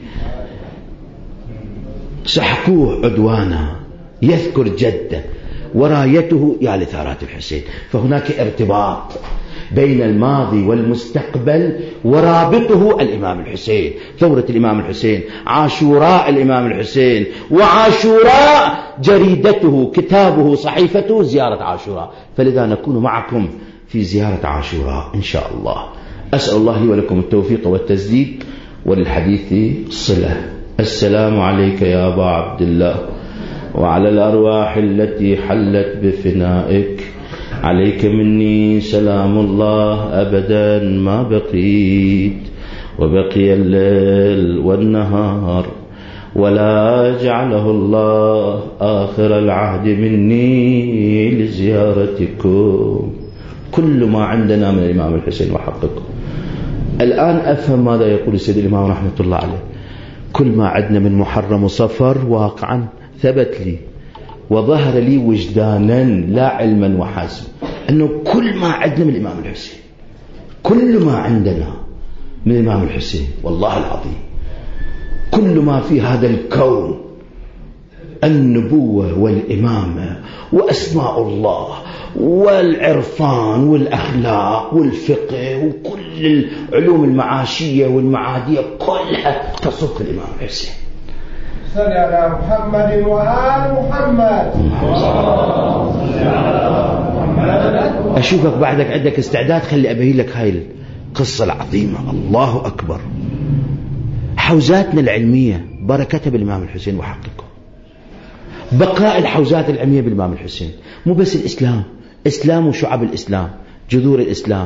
سحقوه عدوانا، يذكر جده ورايته يا لثارات الحسين. فهناك ارتباط بين الماضي والمستقبل، ورابطه الإمام الحسين، ثورة الإمام الحسين، عاشوراء الإمام الحسين، وعاشوراء جريدته، كتابه، صحيفته، زيارة عاشوراء. فلذا نكون معكم في زيارة عاشوراء إن شاء الله. أسأل الله لي ولكم التوفيق والتسديد، وللحديث صلة. السلام عليك يا أبا عبد الله، وعلى الأرواح التي حلت بفنائك، عليك مني سلام الله أبدا ما بقيت، وبقي الليل والنهار، ولا جعله الله آخر العهد مني لزيارتكم. كل ما عندنا من الإمام الحسين وحققه. الآن أفهم ماذا يقول السيد الإمام رحمة الله عليه. كل ما عندنا من محرم وصفر واقعا ثبت لي وظهر لي وجدانا لا علما وحاسب أنه كل ما عندنا من الإمام الحسين، كل ما عندنا من الإمام الحسين والله العظيم، كل ما في هذا الكون، النبوة والإمامة وأسماء الله والعرفان والأخلاق والفقه وكل العلوم المعاشية والمعادية كلها تصف الإمام الحسين. صل على محمد وآل محمد. أشوفك بعدك عندك استعداد، خلي أبين لك هاي القصة العظيمة. الله أكبر. حوزاتنا العلمية بركتها بالإمام الحسين وحققه. بقاء الحوزات العلمية بالإمام الحسين، مو بس الإسلام، إسلام وشعب الإسلام، جذور الإسلام،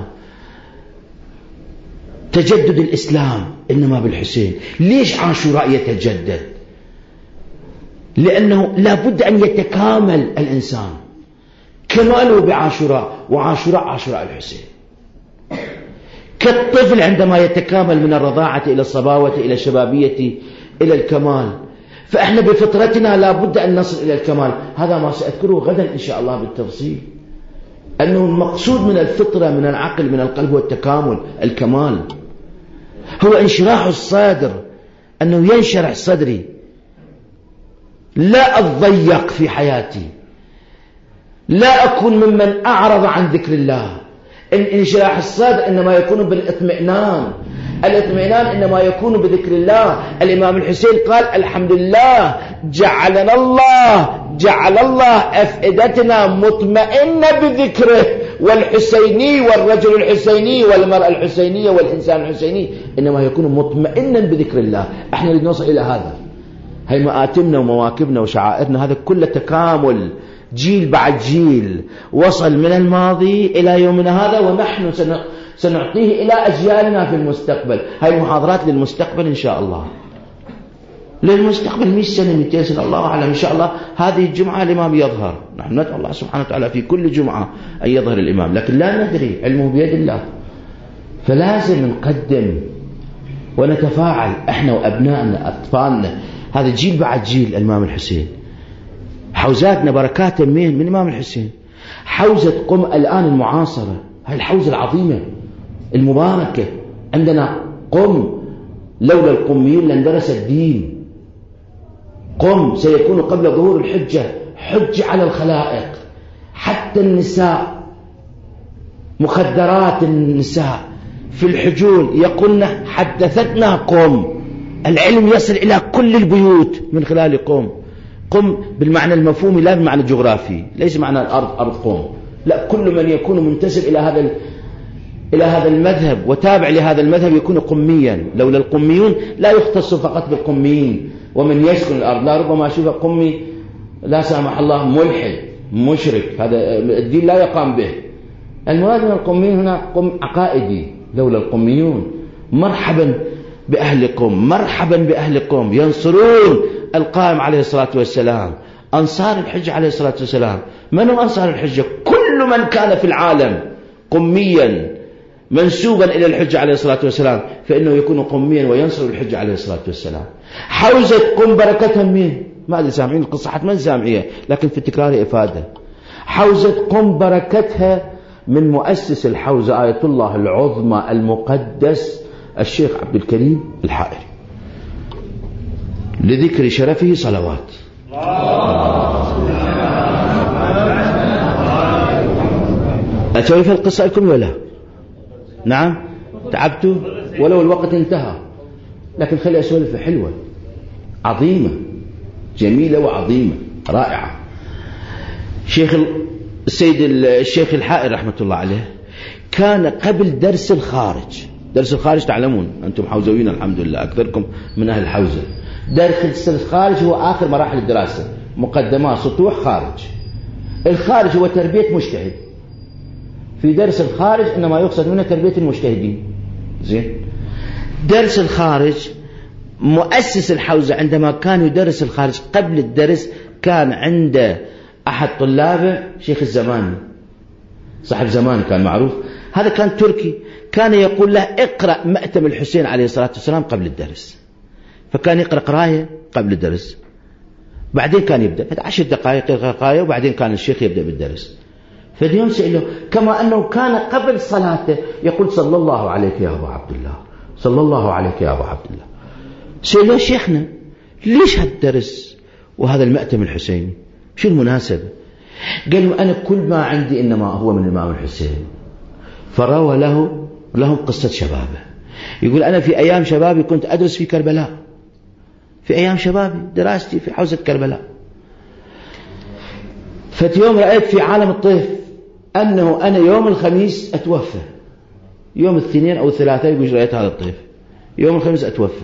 تجدد الإسلام إنما بالحسين. ليش عاشوراء يتجدد؟ لأنه لا بد أن يتكامل الإنسان، كماله بعاشوراء، وعاشوراء عاشوراء الحسين. كالطفل عندما يتكامل من الرضاعة إلى الصباوة إلى الشبابية إلى الكمال، فإحنا بفطرتنا لا بد أن نصل إلى الكمال. هذا ما سأذكره غدا إن شاء الله بالتفصيل، أنه المقصود من الفطرة من العقل من القلب هو التكامل، الكمال، هو انشراح الصدر، أنه ينشرح صدري، لا أتضيق في حياتي، لا أكون ممن أعرض عن ذكر الله. انشراح الصدر إنما يكون بالاطمئنان، الاطمئنان إنما يكون بذكر الله. الإمام الحسين قال الحمد لله جعلنا الله جعل الله أفئدتنا مطمئنة بذكره، والحسيني والرجل الحسيني والمرأة الحسينية والإنسان الحسيني إنما يكون مطمئنا بذكر الله. احنا نريد نوصل إلى هذا. هاي مآتمنا ومواكبنا وشعائرنا هذا كله تكامل، جيل بعد جيل وصل من الماضي إلى يومنا هذا، ونحن سنعطيه إلى أجيالنا في المستقبل. هاي محاضرات للمستقبل إن شاء الله، للمستقبل مئة سنة مئتين سنة الله أعلم. إن شاء الله هذه الجمعة الإمام يظهر، نحن ندعو الله سبحانه وتعالى في كل جمعة أن يظهر الإمام، لكن لا ندري، علمه بيد الله. فلازم نقدم ونتفاعل إحنا وأبنائنا أطفالنا، هذا جيل بعد جيل. الإمام الحسين حوزاتنا بركات من من الإمام الحسين. حوزة قم الآن المعاصرة، هاي الحوزة العظيمة المباركة عندنا. قم لولا القميين لندرس الدين. قم سيكون قبل ظهور الحجة حج على الخلائق، حتى النساء، مخدرات النساء في الحجول يقولن حدثتنا قم. العلم يصل إلى كل البيوت من خلال قم. قم بالمعنى المفهومي لا بالمعنى الجغرافي، ليس معنى الأرض أرض قم، لا، كل من يكون منتسب إلى هذا إلى هذا المذهب وتابع لهذا المذهب يكون قميا. لولا القميون لا يختص فقط بالقميين ومن يسكن الأرض، لا، ربما أشوف قمي لا سامح الله ملحد مشرك، هذا الدين لا يقام به. المراد من القميين هنا قم عقائدي. لولا القميون، مرحبا بأهل قم، مرحبا بأهل قم، ينصرون القائم عليه الصلاة والسلام، أنصار الحجة عليه الصلاة والسلام. من هم أنصار الحجة؟ كل من كان في العالم قميا منسوبا إلى الحجة عليه الصلاة والسلام فإنه يكون قميا وينصر الحجة عليه الصلاة والسلام. حوزة قم بركتها مين؟ ما أدري سامعين القصة حتما سامعية، لكن في التكرار إفادة. حوزة قم بركتها من مؤسس الحوزة آية الله العظمى المقدس الشيخ عبد الكريم الحائري، لذكر شرفه صلوات. أتوي في القصة لكم ولا؟ نعم تعبتوا ولو الوقت انتهى، لكن خلي أسولف حلوة عظيمة جميلة وعظيمة رائعة. شيخ السيد الشيخ الحائر رحمة الله عليه كان قبل درس الخارج. درس الخارج تعلمون أنتم حوزويين الحمد لله، أكثركم من أهل الحوزة. درس الخارج هو آخر مراحل الدراسة، مقدمات سطوح خارج. الخارج هو تربية مجتهد. في درس الخارج إنما يقصد منه تربية المجتهدين. زين. درس الخارج مؤسس الحوزة عندما كان يدرس الخارج قبل الدرس كان عند أحد طلابه شيخ الزماني صاحب زمان كان معروف، هذا كان تركي، كان يقول له اقرأ مأتم الحسين عليه الصلاة والسلام قبل الدرس، فكان يقرأ قراية قبل الدرس، بعدين كان يبدأ عشر دقائق يقرأ قراية، وبعدين كان الشيخ يبدأ بالدرس. فاليوم سأله كما أنه كان قبل صلاته يقول صلى الله عليك يا أبا عبد الله، صلى الله عليك يا أبا عبد الله. سأله شيخنا ليش هالدرس وهذا المأتم الحسيني، شو المناسبة؟ قال له أنا كل ما عندي إنما هو من الإمام الحسين. فروى له لهم قصة شبابه، يقول أنا في أيام شبابي كنت أدرس في كربلاء، في أيام شبابي دراستي في حوزة كربلاء. ففي يوم رأيت في عالم الطيف أنه أنا يوم الخميس أتوفى، يوم الاثنين أو الثلاثاء يقول رأيت هذا الطيف، يوم الخميس أتوفى.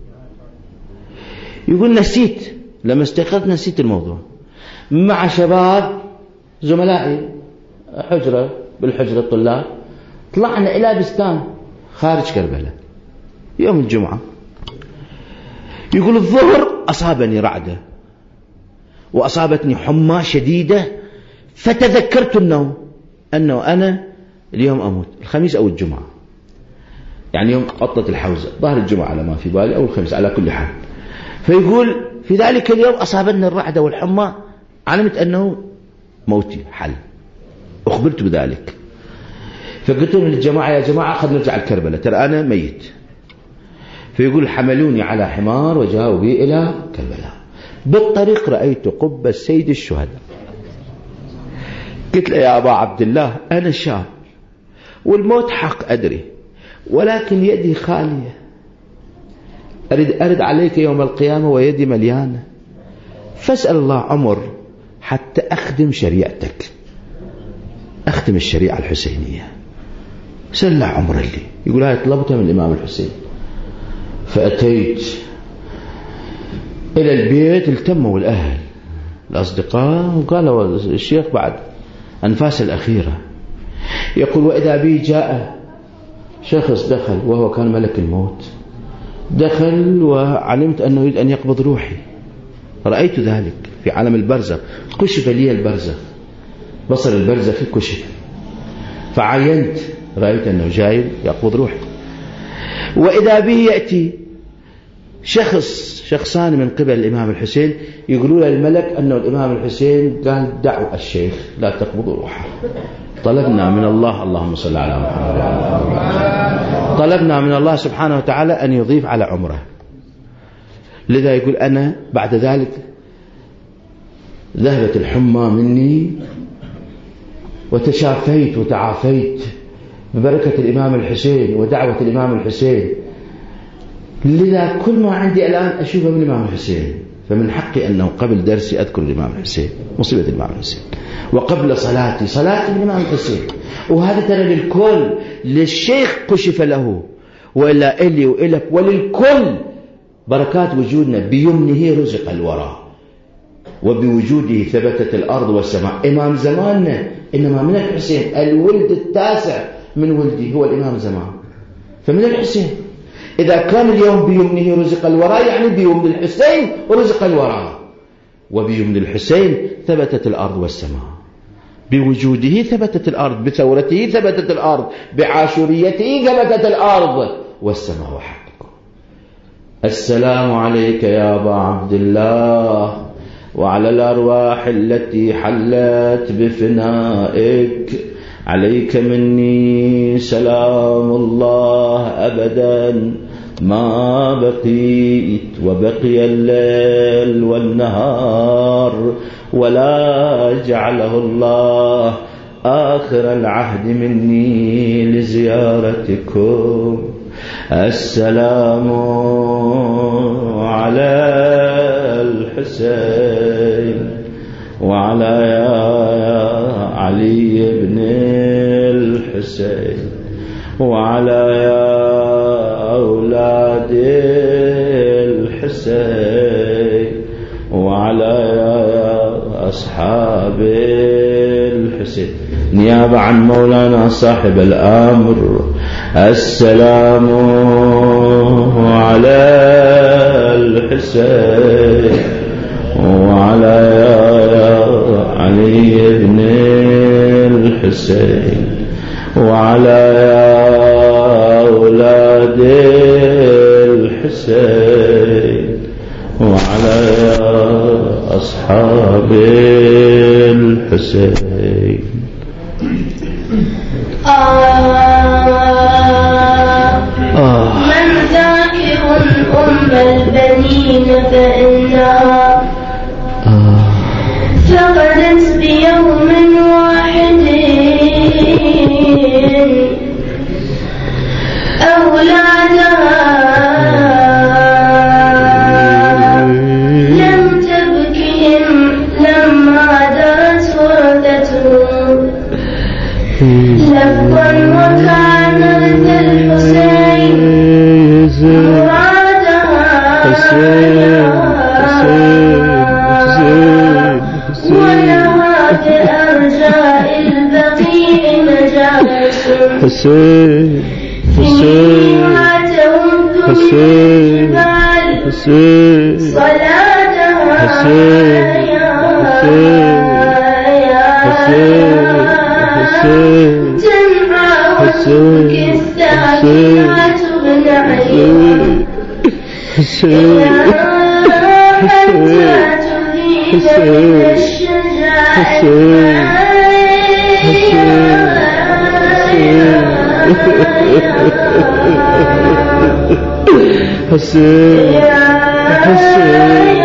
يقول نسيت، لما استيقظت نسيت الموضوع، مع شباب زملائي حجرة بالحجرة الطلاب، طلعنا إلى بستان خارج كربلاء يوم الجمعة. يقول الظهر أصابني رعدة وأصابتني حمى شديدة، فتذكرت النوم أنه أنا اليوم أموت، الخميس أو الجمعة، يعني يوم عطلة الحوزة، ظهر الجمعة على ما في بالي أو الخميس على كل حال. فيقول في ذلك اليوم أصابتني الرعدة والحمى، علمت أنه موتي حل، أخبرت بذلك. فقلت للجماعة يا جماعة خلنا نرجع الكربلاء، ترى أنا ميت. فيقول حملوني على حمار وجاءوا بي إلى كربلاء، بالطريق رأيت قبة سيد الشهداء. قلت له يا أبا عبد الله أنا شاب والموت حق أدري، ولكن يدي خالية، أرد أرد عليك يوم القيامة ويدي مليانة، فاسأل الله عمر حتى أخدم شريعتك، أخدم الشريعة الحسينية، سأل الله عمر لي. يقول هاي طلبتها من الإمام الحسين. فأتيت إلى البيت، التموا الأهل الأصدقاء وقالوا الشيخ بعد أنفاس الأخيرة. يقول وإذا بي جاء شخص دخل وهو كان ملك الموت، دخل وعلمت أنه يريد أن يقبض روحي، رأيت ذلك في عالم البرزخ، كشف لي البرزخ، بصر البرزخ كشف، فعينت رأيت أنه جاي يقبض روحي. وإذا به يأتي شخص شخصان من قبل الإمام الحسين، يقولون للملك أنه الإمام الحسين قال دعوا الشيخ لا تقبضوا روحه، طلبنا من الله، اللهم صل على محمد، طلبنا من الله سبحانه وتعالى أن يضيف على عمره. لذا يقول أنا بعد ذلك ذهبت الحمى مني وتشافيت وتعافيت ببركة الإمام الحسين ودعوة الإمام الحسين. لذا كل ما عندي الآن أشوفه من الإمام الحسين، فمن حقي أنه قبل درسي أذكر الإمام الحسين، مصيبة الإمام الحسين، وقبل صلاتي صلاتي الإمام الحسين. وهذا ترى للكل، للشيخ كشف له وإلا إلي وإلك وللكل، بركات وجودنا بيمنه رزق الورى وبوجوده ثبتت الأرض والسماء. إمام زماننا إنما من الحسين، الولد التاسع من ولدي هو الإمام زمان، فمن الحسين. إذا كان اليوم بيمنه رزق الورى يعني بيمن الحسين رزق الورى، وبيمن الحسين ثبتت الأرض والسماء، بوجوده ثبتت الأرض، بثورته ثبتت الأرض، بعاشوريته ثبتت الأرض والسماء وحقكم. السلام عليك يا أبا عبد الله وعلى الأرواح التي حلت بفنائك، عليك مني سلام الله أبدا ما بقيت، وبقي الليل والنهار، ولا جعله الله آخر العهد مني لزيارتكم. السلام على الحسين وعلى يا علي بن الحسين وعلى يا أولاد الحسين وعلى يا أصحاب الحسين، نيابة عن مولانا صاحب الأمر. السلام على الحسين وعلى يا علي بن الحسين الحسين وعلى أولاد الحسين وعلى أصحاب الحسين. آه من ذاكر أم البنين فإنها فقدت بيوم واحد أولادها لم تبكهم لما درت وردتهم لفظا وكان ذا الحسين مرادها ولها بأرجاء البقيع مجالس حسين فيها تود الجبال صلاتها تنعى الثانيات بنعيم حتى تهيب من الشجاعة حسين حسين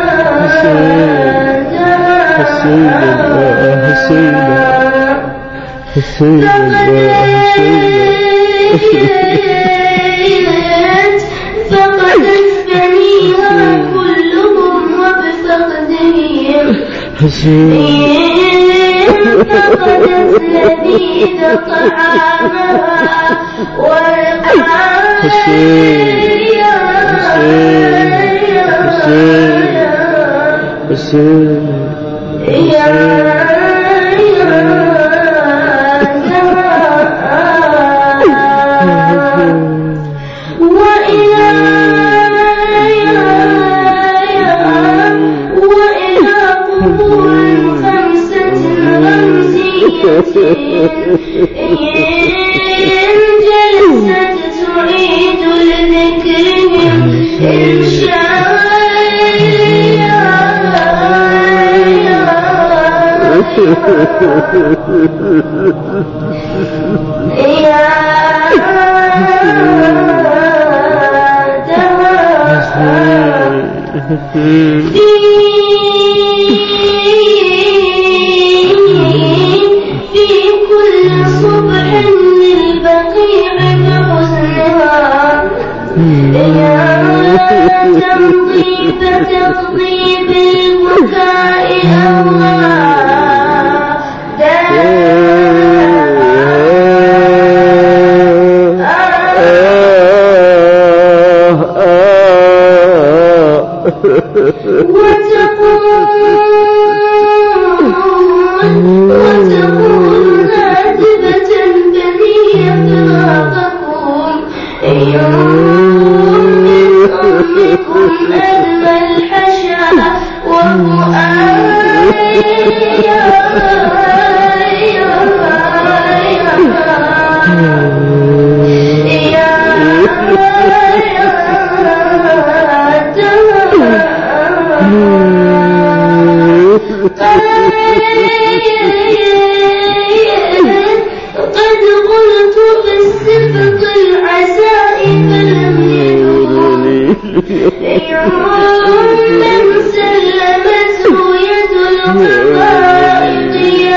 حسين حسين حسين فقدت بنيها كلهم وبفقدهم فقدت لذيذ طعامها ورقاها جلست تعيد لذكرهم في كل صبح للبقيع بحزنها تمضي فتقضي بالبكاء وتقول نادبة بني فراقكم يوم من أمكم ألم الحشا قد قلت بالسبط العزاء فلم يدرني يوم من سلمته يد الخلائق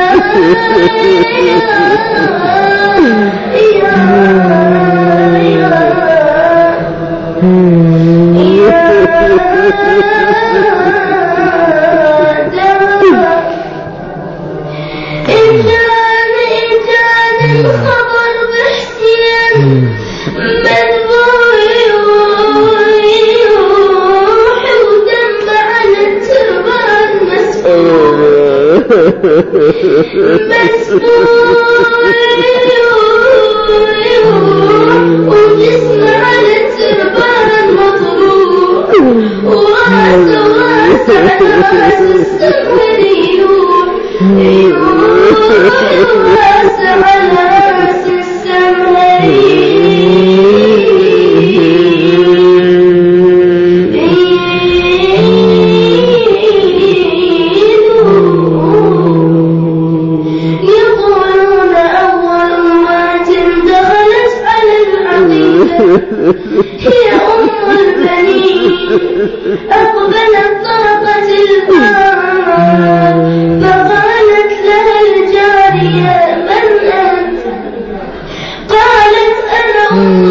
الخبر باحتيال مذبوح ودم على التربان مسبوح وجسم على التربان مطروح وراس راس على راس السمريون يونس على راس يقولون أول أمة دخلت على العقيدة هي أم البنين أقبلت طرقت الباب فقالت لها الجارية من أنت؟ قالت أنا أم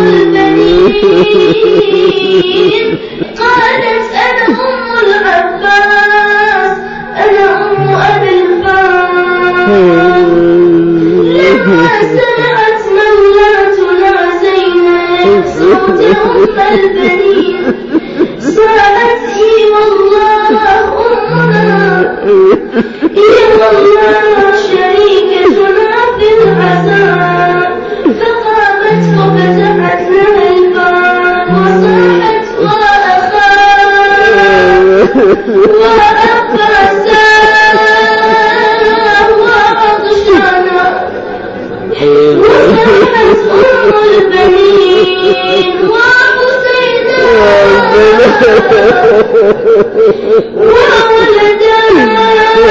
البنين قالت أنا أم العباس أنا أم أبي الفاس لما سمعت مولاتنا زينب صوت أم البنين صارت هي والله أمنا هي والله شريكتنا في العزاء فقامت وفتحت لها الباب وصاحت وأخاه وأباساه وعطشانا وصاحت أم البنين وحسينا وولدنا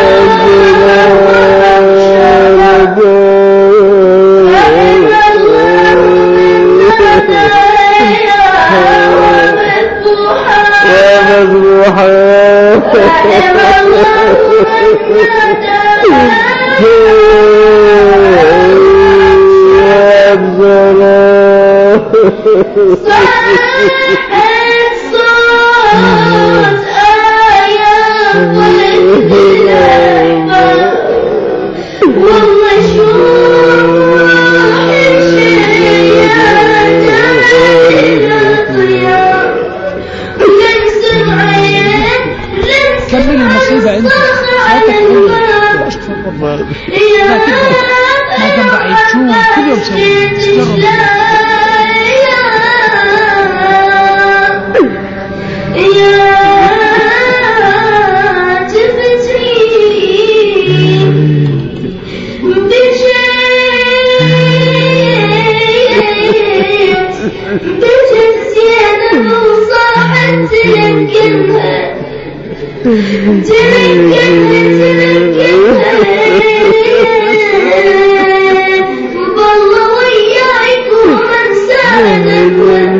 صاحت صوت آيات قلت بالأحبة والله شوح الشيئات الأطيار لمس العين لمس كمل المصيبة انت ما ذنب عيشون كل يوم سوي بجت زينب وصاحت تلكنها تلكنها تلكنها والله وياكم من ساعدك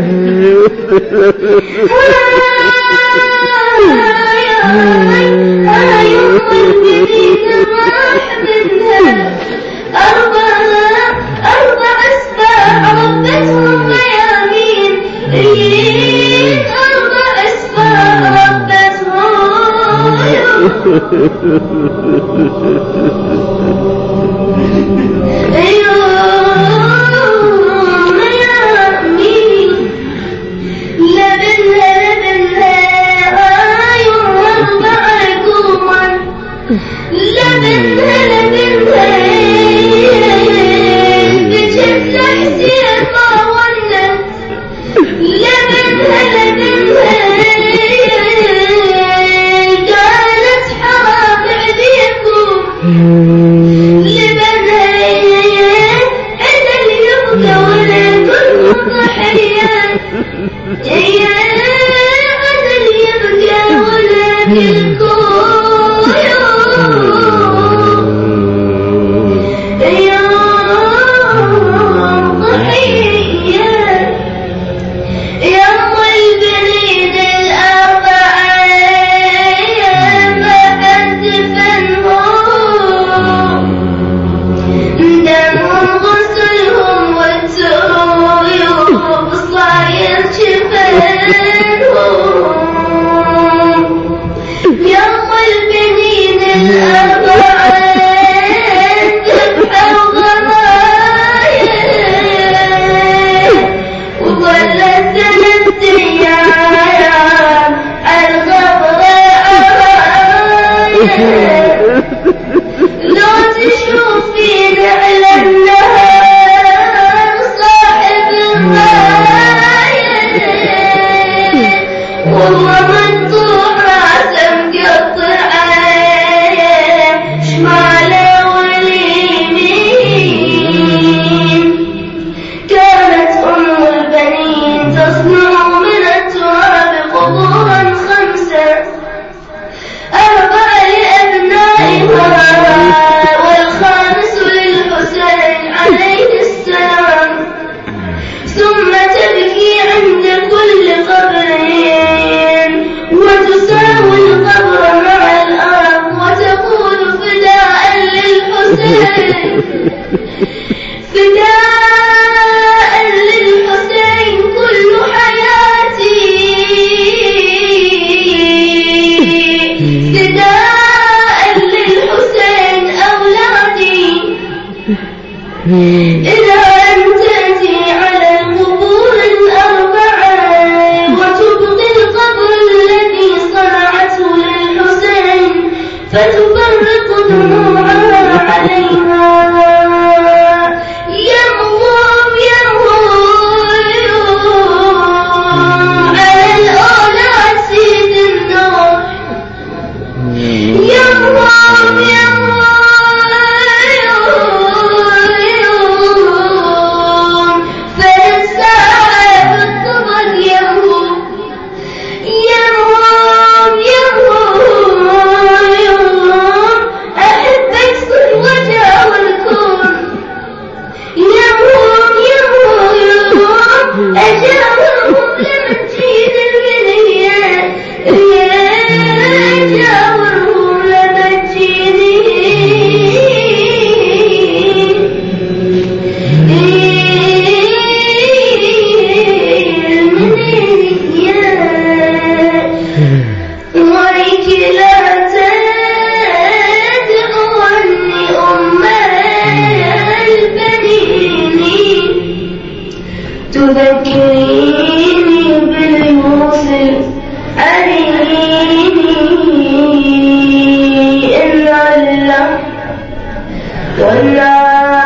هاي يوم البنين راح منها أربعة أربع أسباع ربتهم ميامين أربع أسباع ربتهم يوم ميامين لبنها لبنها يوم أربع قوما لبنها لبنها بجد حسين ما ولت لبنها لبنها قالت حرام عليكم لبنها إذا اللي يبقى ولا كل ضحية إذا اللي يبقى ولا كلكم لو تشوفين على النهار صاحب الراية والله من طول راسه مقطع شمال إلى أن تأتي على القبور الأربعة وتبقي القبر الذي صنعته للحسين فتفرق دموعها عليها. يمهم يمهم على الأولاد سيد النور. يمهم يمهم فالساعة بالطبق يمهم. يمهم يمهم أحبك صل وجه والكون. يمهم يمهم أجاورهم لمن جيد البنية. أجاورهم لمن جيد ويك لا تدعوني أم البنين تذكريني بالموصل عليني. إنا لله وإنا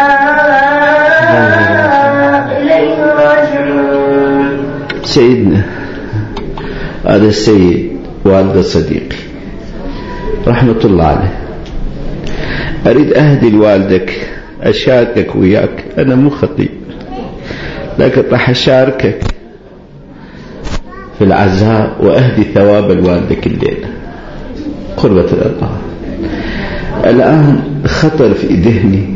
إليه راجعون. سيدنا هذا السيد والد صديقي رحمة الله عليه، أريد أهدي لوالدك، أشاركك وياك، أنا مو خطيب لكن راح أشاركك في العزاء وأهدي ثواب لوالدك الليلة قربة الله. الآن خطر في ذهني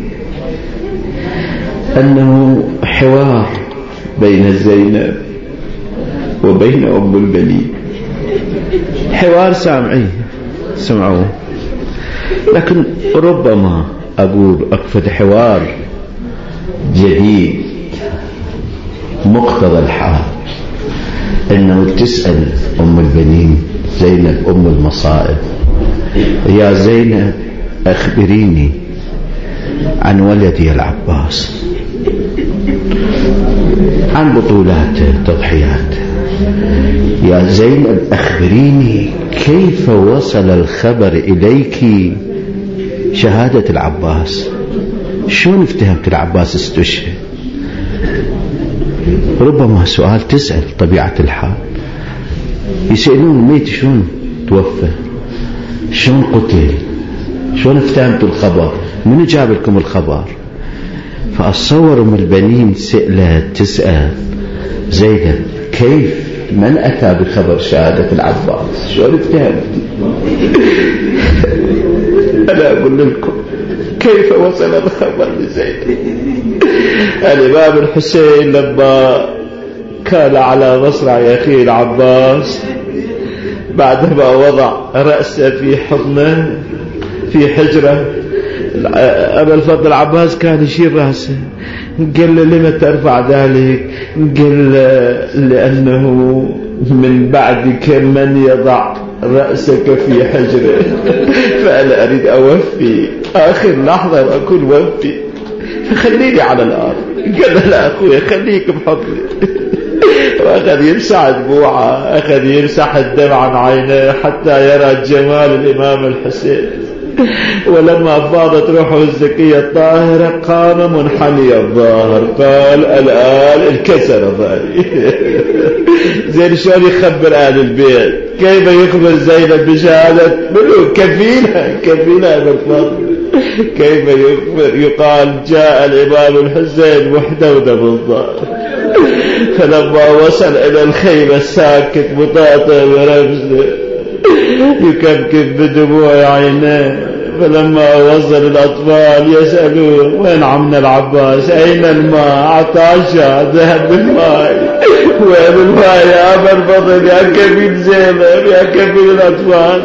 أنه حوار بين زينب وبين أم البنين، حوار سامعيه سمعوه، لكن ربما أقول أقصد حوار جديد مقتضى الحال، أنه تسأل أم البنين زينب أم المصائب: يا زينب أخبريني عن ولدي العباس، عن بطولاته تضحياته. يا زينب أخبريني كيف وصل الخبر إليك شهادة العباس، شلون افتهمت العباس استشهد؟ ربما سؤال تسأل طبيعة الحال، يسألون الميت شلون توفى، شلون قتل، شلون افتهمت الخبر، من جاب لكم الخبر؟ فأتصور أم البنين سئلت تسأل زينب كيف، من أتى بخبر شهادة العباس، شلون افتهمت؟ أنا أقول لكم كيف وصل الخبر لزينب. الإمام الحسين لما كان على مصرع أخيه العباس بعدما وضع رأسه في حضنه في حجره، أبا الفضل العباس كان يشير رأسه، قال له: لما ترفع ذلك؟ قال: لأنه من بعدك من يضع رأسك في حجره، فأنا أريد أوفي آخر لحظة وأكون وفي، فخليني على الأرض. قال له: لا أخوي خليك بحضني. وأخذ يمسح دموعه، أخذ يمسح الدمع عن عينه حتى يرى جمال الإمام الحسين. ولما فاضت روحه الزكية الطاهرة قام منحني الظاهر، قال: الآن انكسر ظهري. زين شلون يخبر أهل البيت؟ كيف يخبر زينب بشهادة منو؟ كفيلة كفيلة بالفضل. كيف يخبر؟ يقال: جاء الإمام الحسين محدودا بالظهر، فلما وصل إلى الخيمة الساكت مطاطئ برمزه يكبكب بدموع عينيه. فلما وصل الأطفال يسألون: وين عمنا العباس؟ أين الماء؟ عطاشا ذهب بالماء. وين الماء يا أبا الفضل يا كبير زينب يا كبير الأطفال؟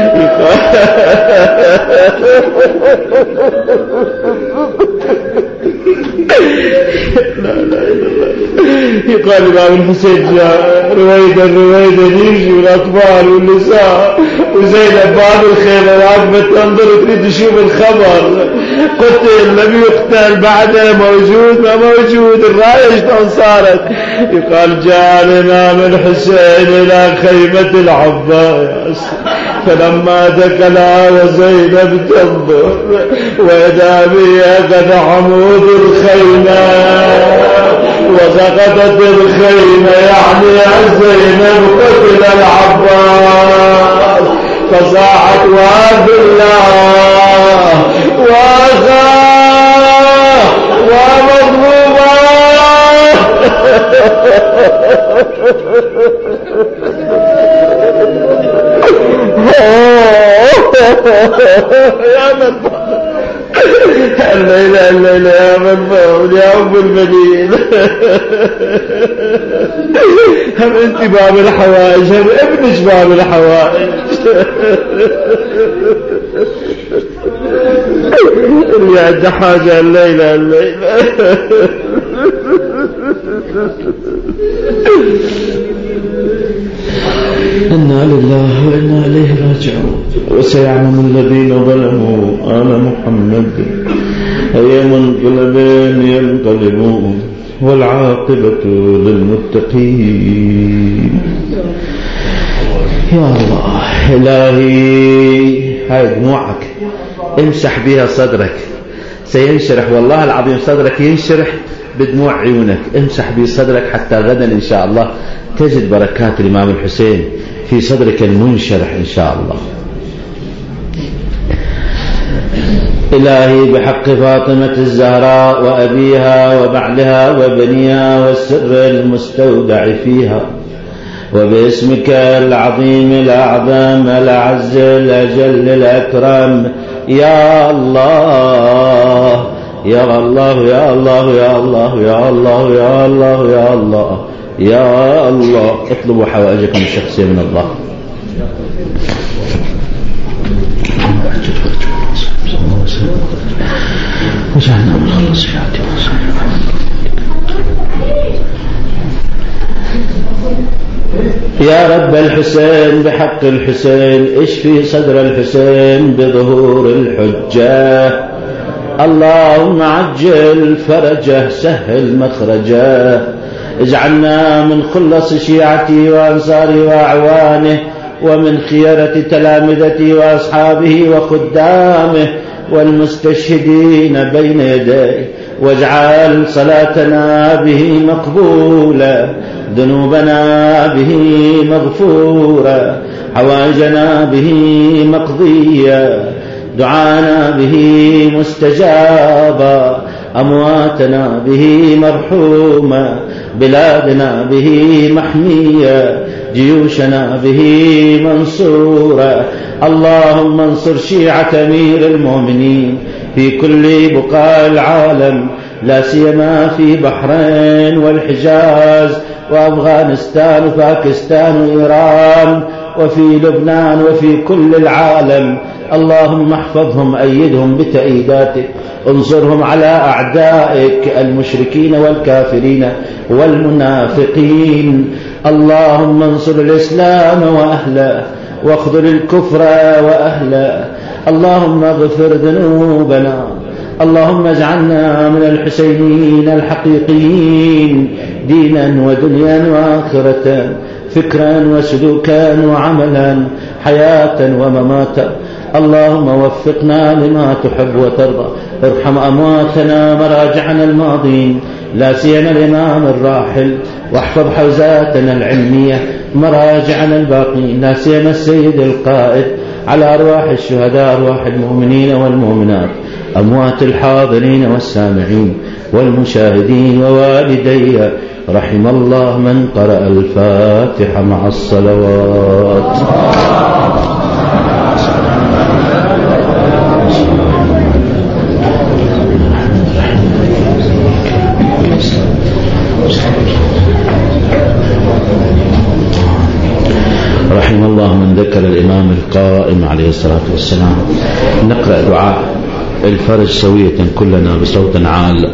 لا لا لا يقال الإمام الحسين جاء رويدا رويدا يمشي الأطفال والنساء وزينب باب الخيمة واقفة تنظر تريد تشوف الخبر، قتل لم يقتل بعده موجود ما موجود، الراية شلون صارت؟ يقال جاء الإمام الحسين إلى خيمة العباس فلما دخلا وزينب تنظر وإذا بها قد عمود الخيمة وسقطت الخيمة يعني زينب قتل العباس، فصاحت وعد الله وأخاه ومظلومة يا من الليلة الليلة يا من فهد يا أم المدين، هم انت باب الحوائج هم ابنش باب الحوائج. اللي عنده حاجة الليلة الليلة إنا لله وإنا إليه راجعون. وسيعلم الذين ظلموا آل محمد أي منقلبين ينقلبون والعاقبة للمتقين. يا الله إلهي هاي دموعك امسح بها صدرك سينشرح، والله العظيم صدرك ينشرح بدموع عيونك، امسح بي صدرك حتى غدا إن شاء الله تجد بركات الإمام الحسين في صدرك المنشرح إن شاء الله. إلهي بحق فاطمة الزهراء وأبيها وبعلها وبنيها والسر المستودع فيها وباسمك العظيم الأعظم الأعز الأجل الأكرم يا الله يا الله يا الله يا الله يا الله يا الله يا الله يا الله اطلبوا حوائجكم الشخصية من الله. وجعلنا من خلص يا رب الحسين بحق الحسين اشفي صدر الحسين بظهور الحجة، اللهم عجل فرجه سهل مخرجه، اجعلنا من خلص شيعتي وأنصاري وأعوانه ومن خيرة تلامذتي وأصحابه وخدامه والمستشهدين بين يديه، واجعل صلاتنا به مقبولة، ذنوبنا به مغفورة، حوائجنا به مقضية، دعانا به مستجابا، أمواتنا به مرحومة، بلادنا به محمية، جيوشنا به منصورة. اللهم انصر شيعة أمير المؤمنين في كل بقاع العالم، لا سيما في بحرين والحجاز وأفغانستان وباكستان وإيران وفي لبنان وفي كل العالم. اللهم احفظهم أيدهم بتأييداتك، انصرهم على أعدائك المشركين والكافرين والمنافقين. اللهم انصر الإسلام وأهله واخذل الكفر وأهله. اللهم اغفر ذنوبنا، اللهم اجعلنا من الحسينيين الحقيقيين دينا ودنيا وآخرة، فكرا وسلوكا وعملا، حياة ومماتا. اللهم وفقنا لما تحب وترضى، ارحم أمواتنا مراجعنا الماضين، لا سيما الإمام الراحل، واحفظ حوزاتنا العلمية مراجعنا الباقين، لا سيما السيد القائد، على أرواح الشهداء أرواح المؤمنين والمؤمنات، أموات الحاضرين والسامعين والمشاهدين ووالدي. رحم الله من قرأ الفاتحة مع الصلوات. رحم الله من ذكر الإمام القائم عليه الصلاة والسلام. نقرأ دعاء الفرج سوية كلنا بصوت عال.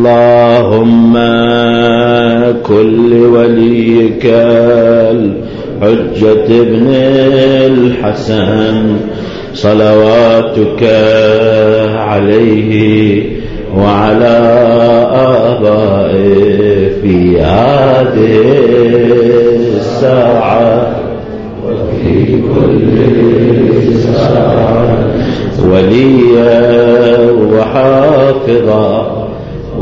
اللهم كل وليك حجة ابن الحسن صلواتك عليه وعلى آبائه في هذه الساعة وفي كل ساعة وليا وحافظا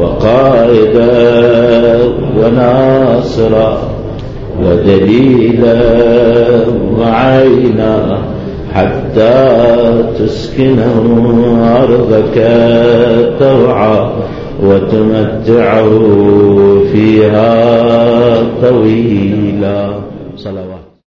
وقائدا وناصرا ودليلا وعينا حتى تسكنه أرضك توعى وتمتعه فيها طويلا. صلوات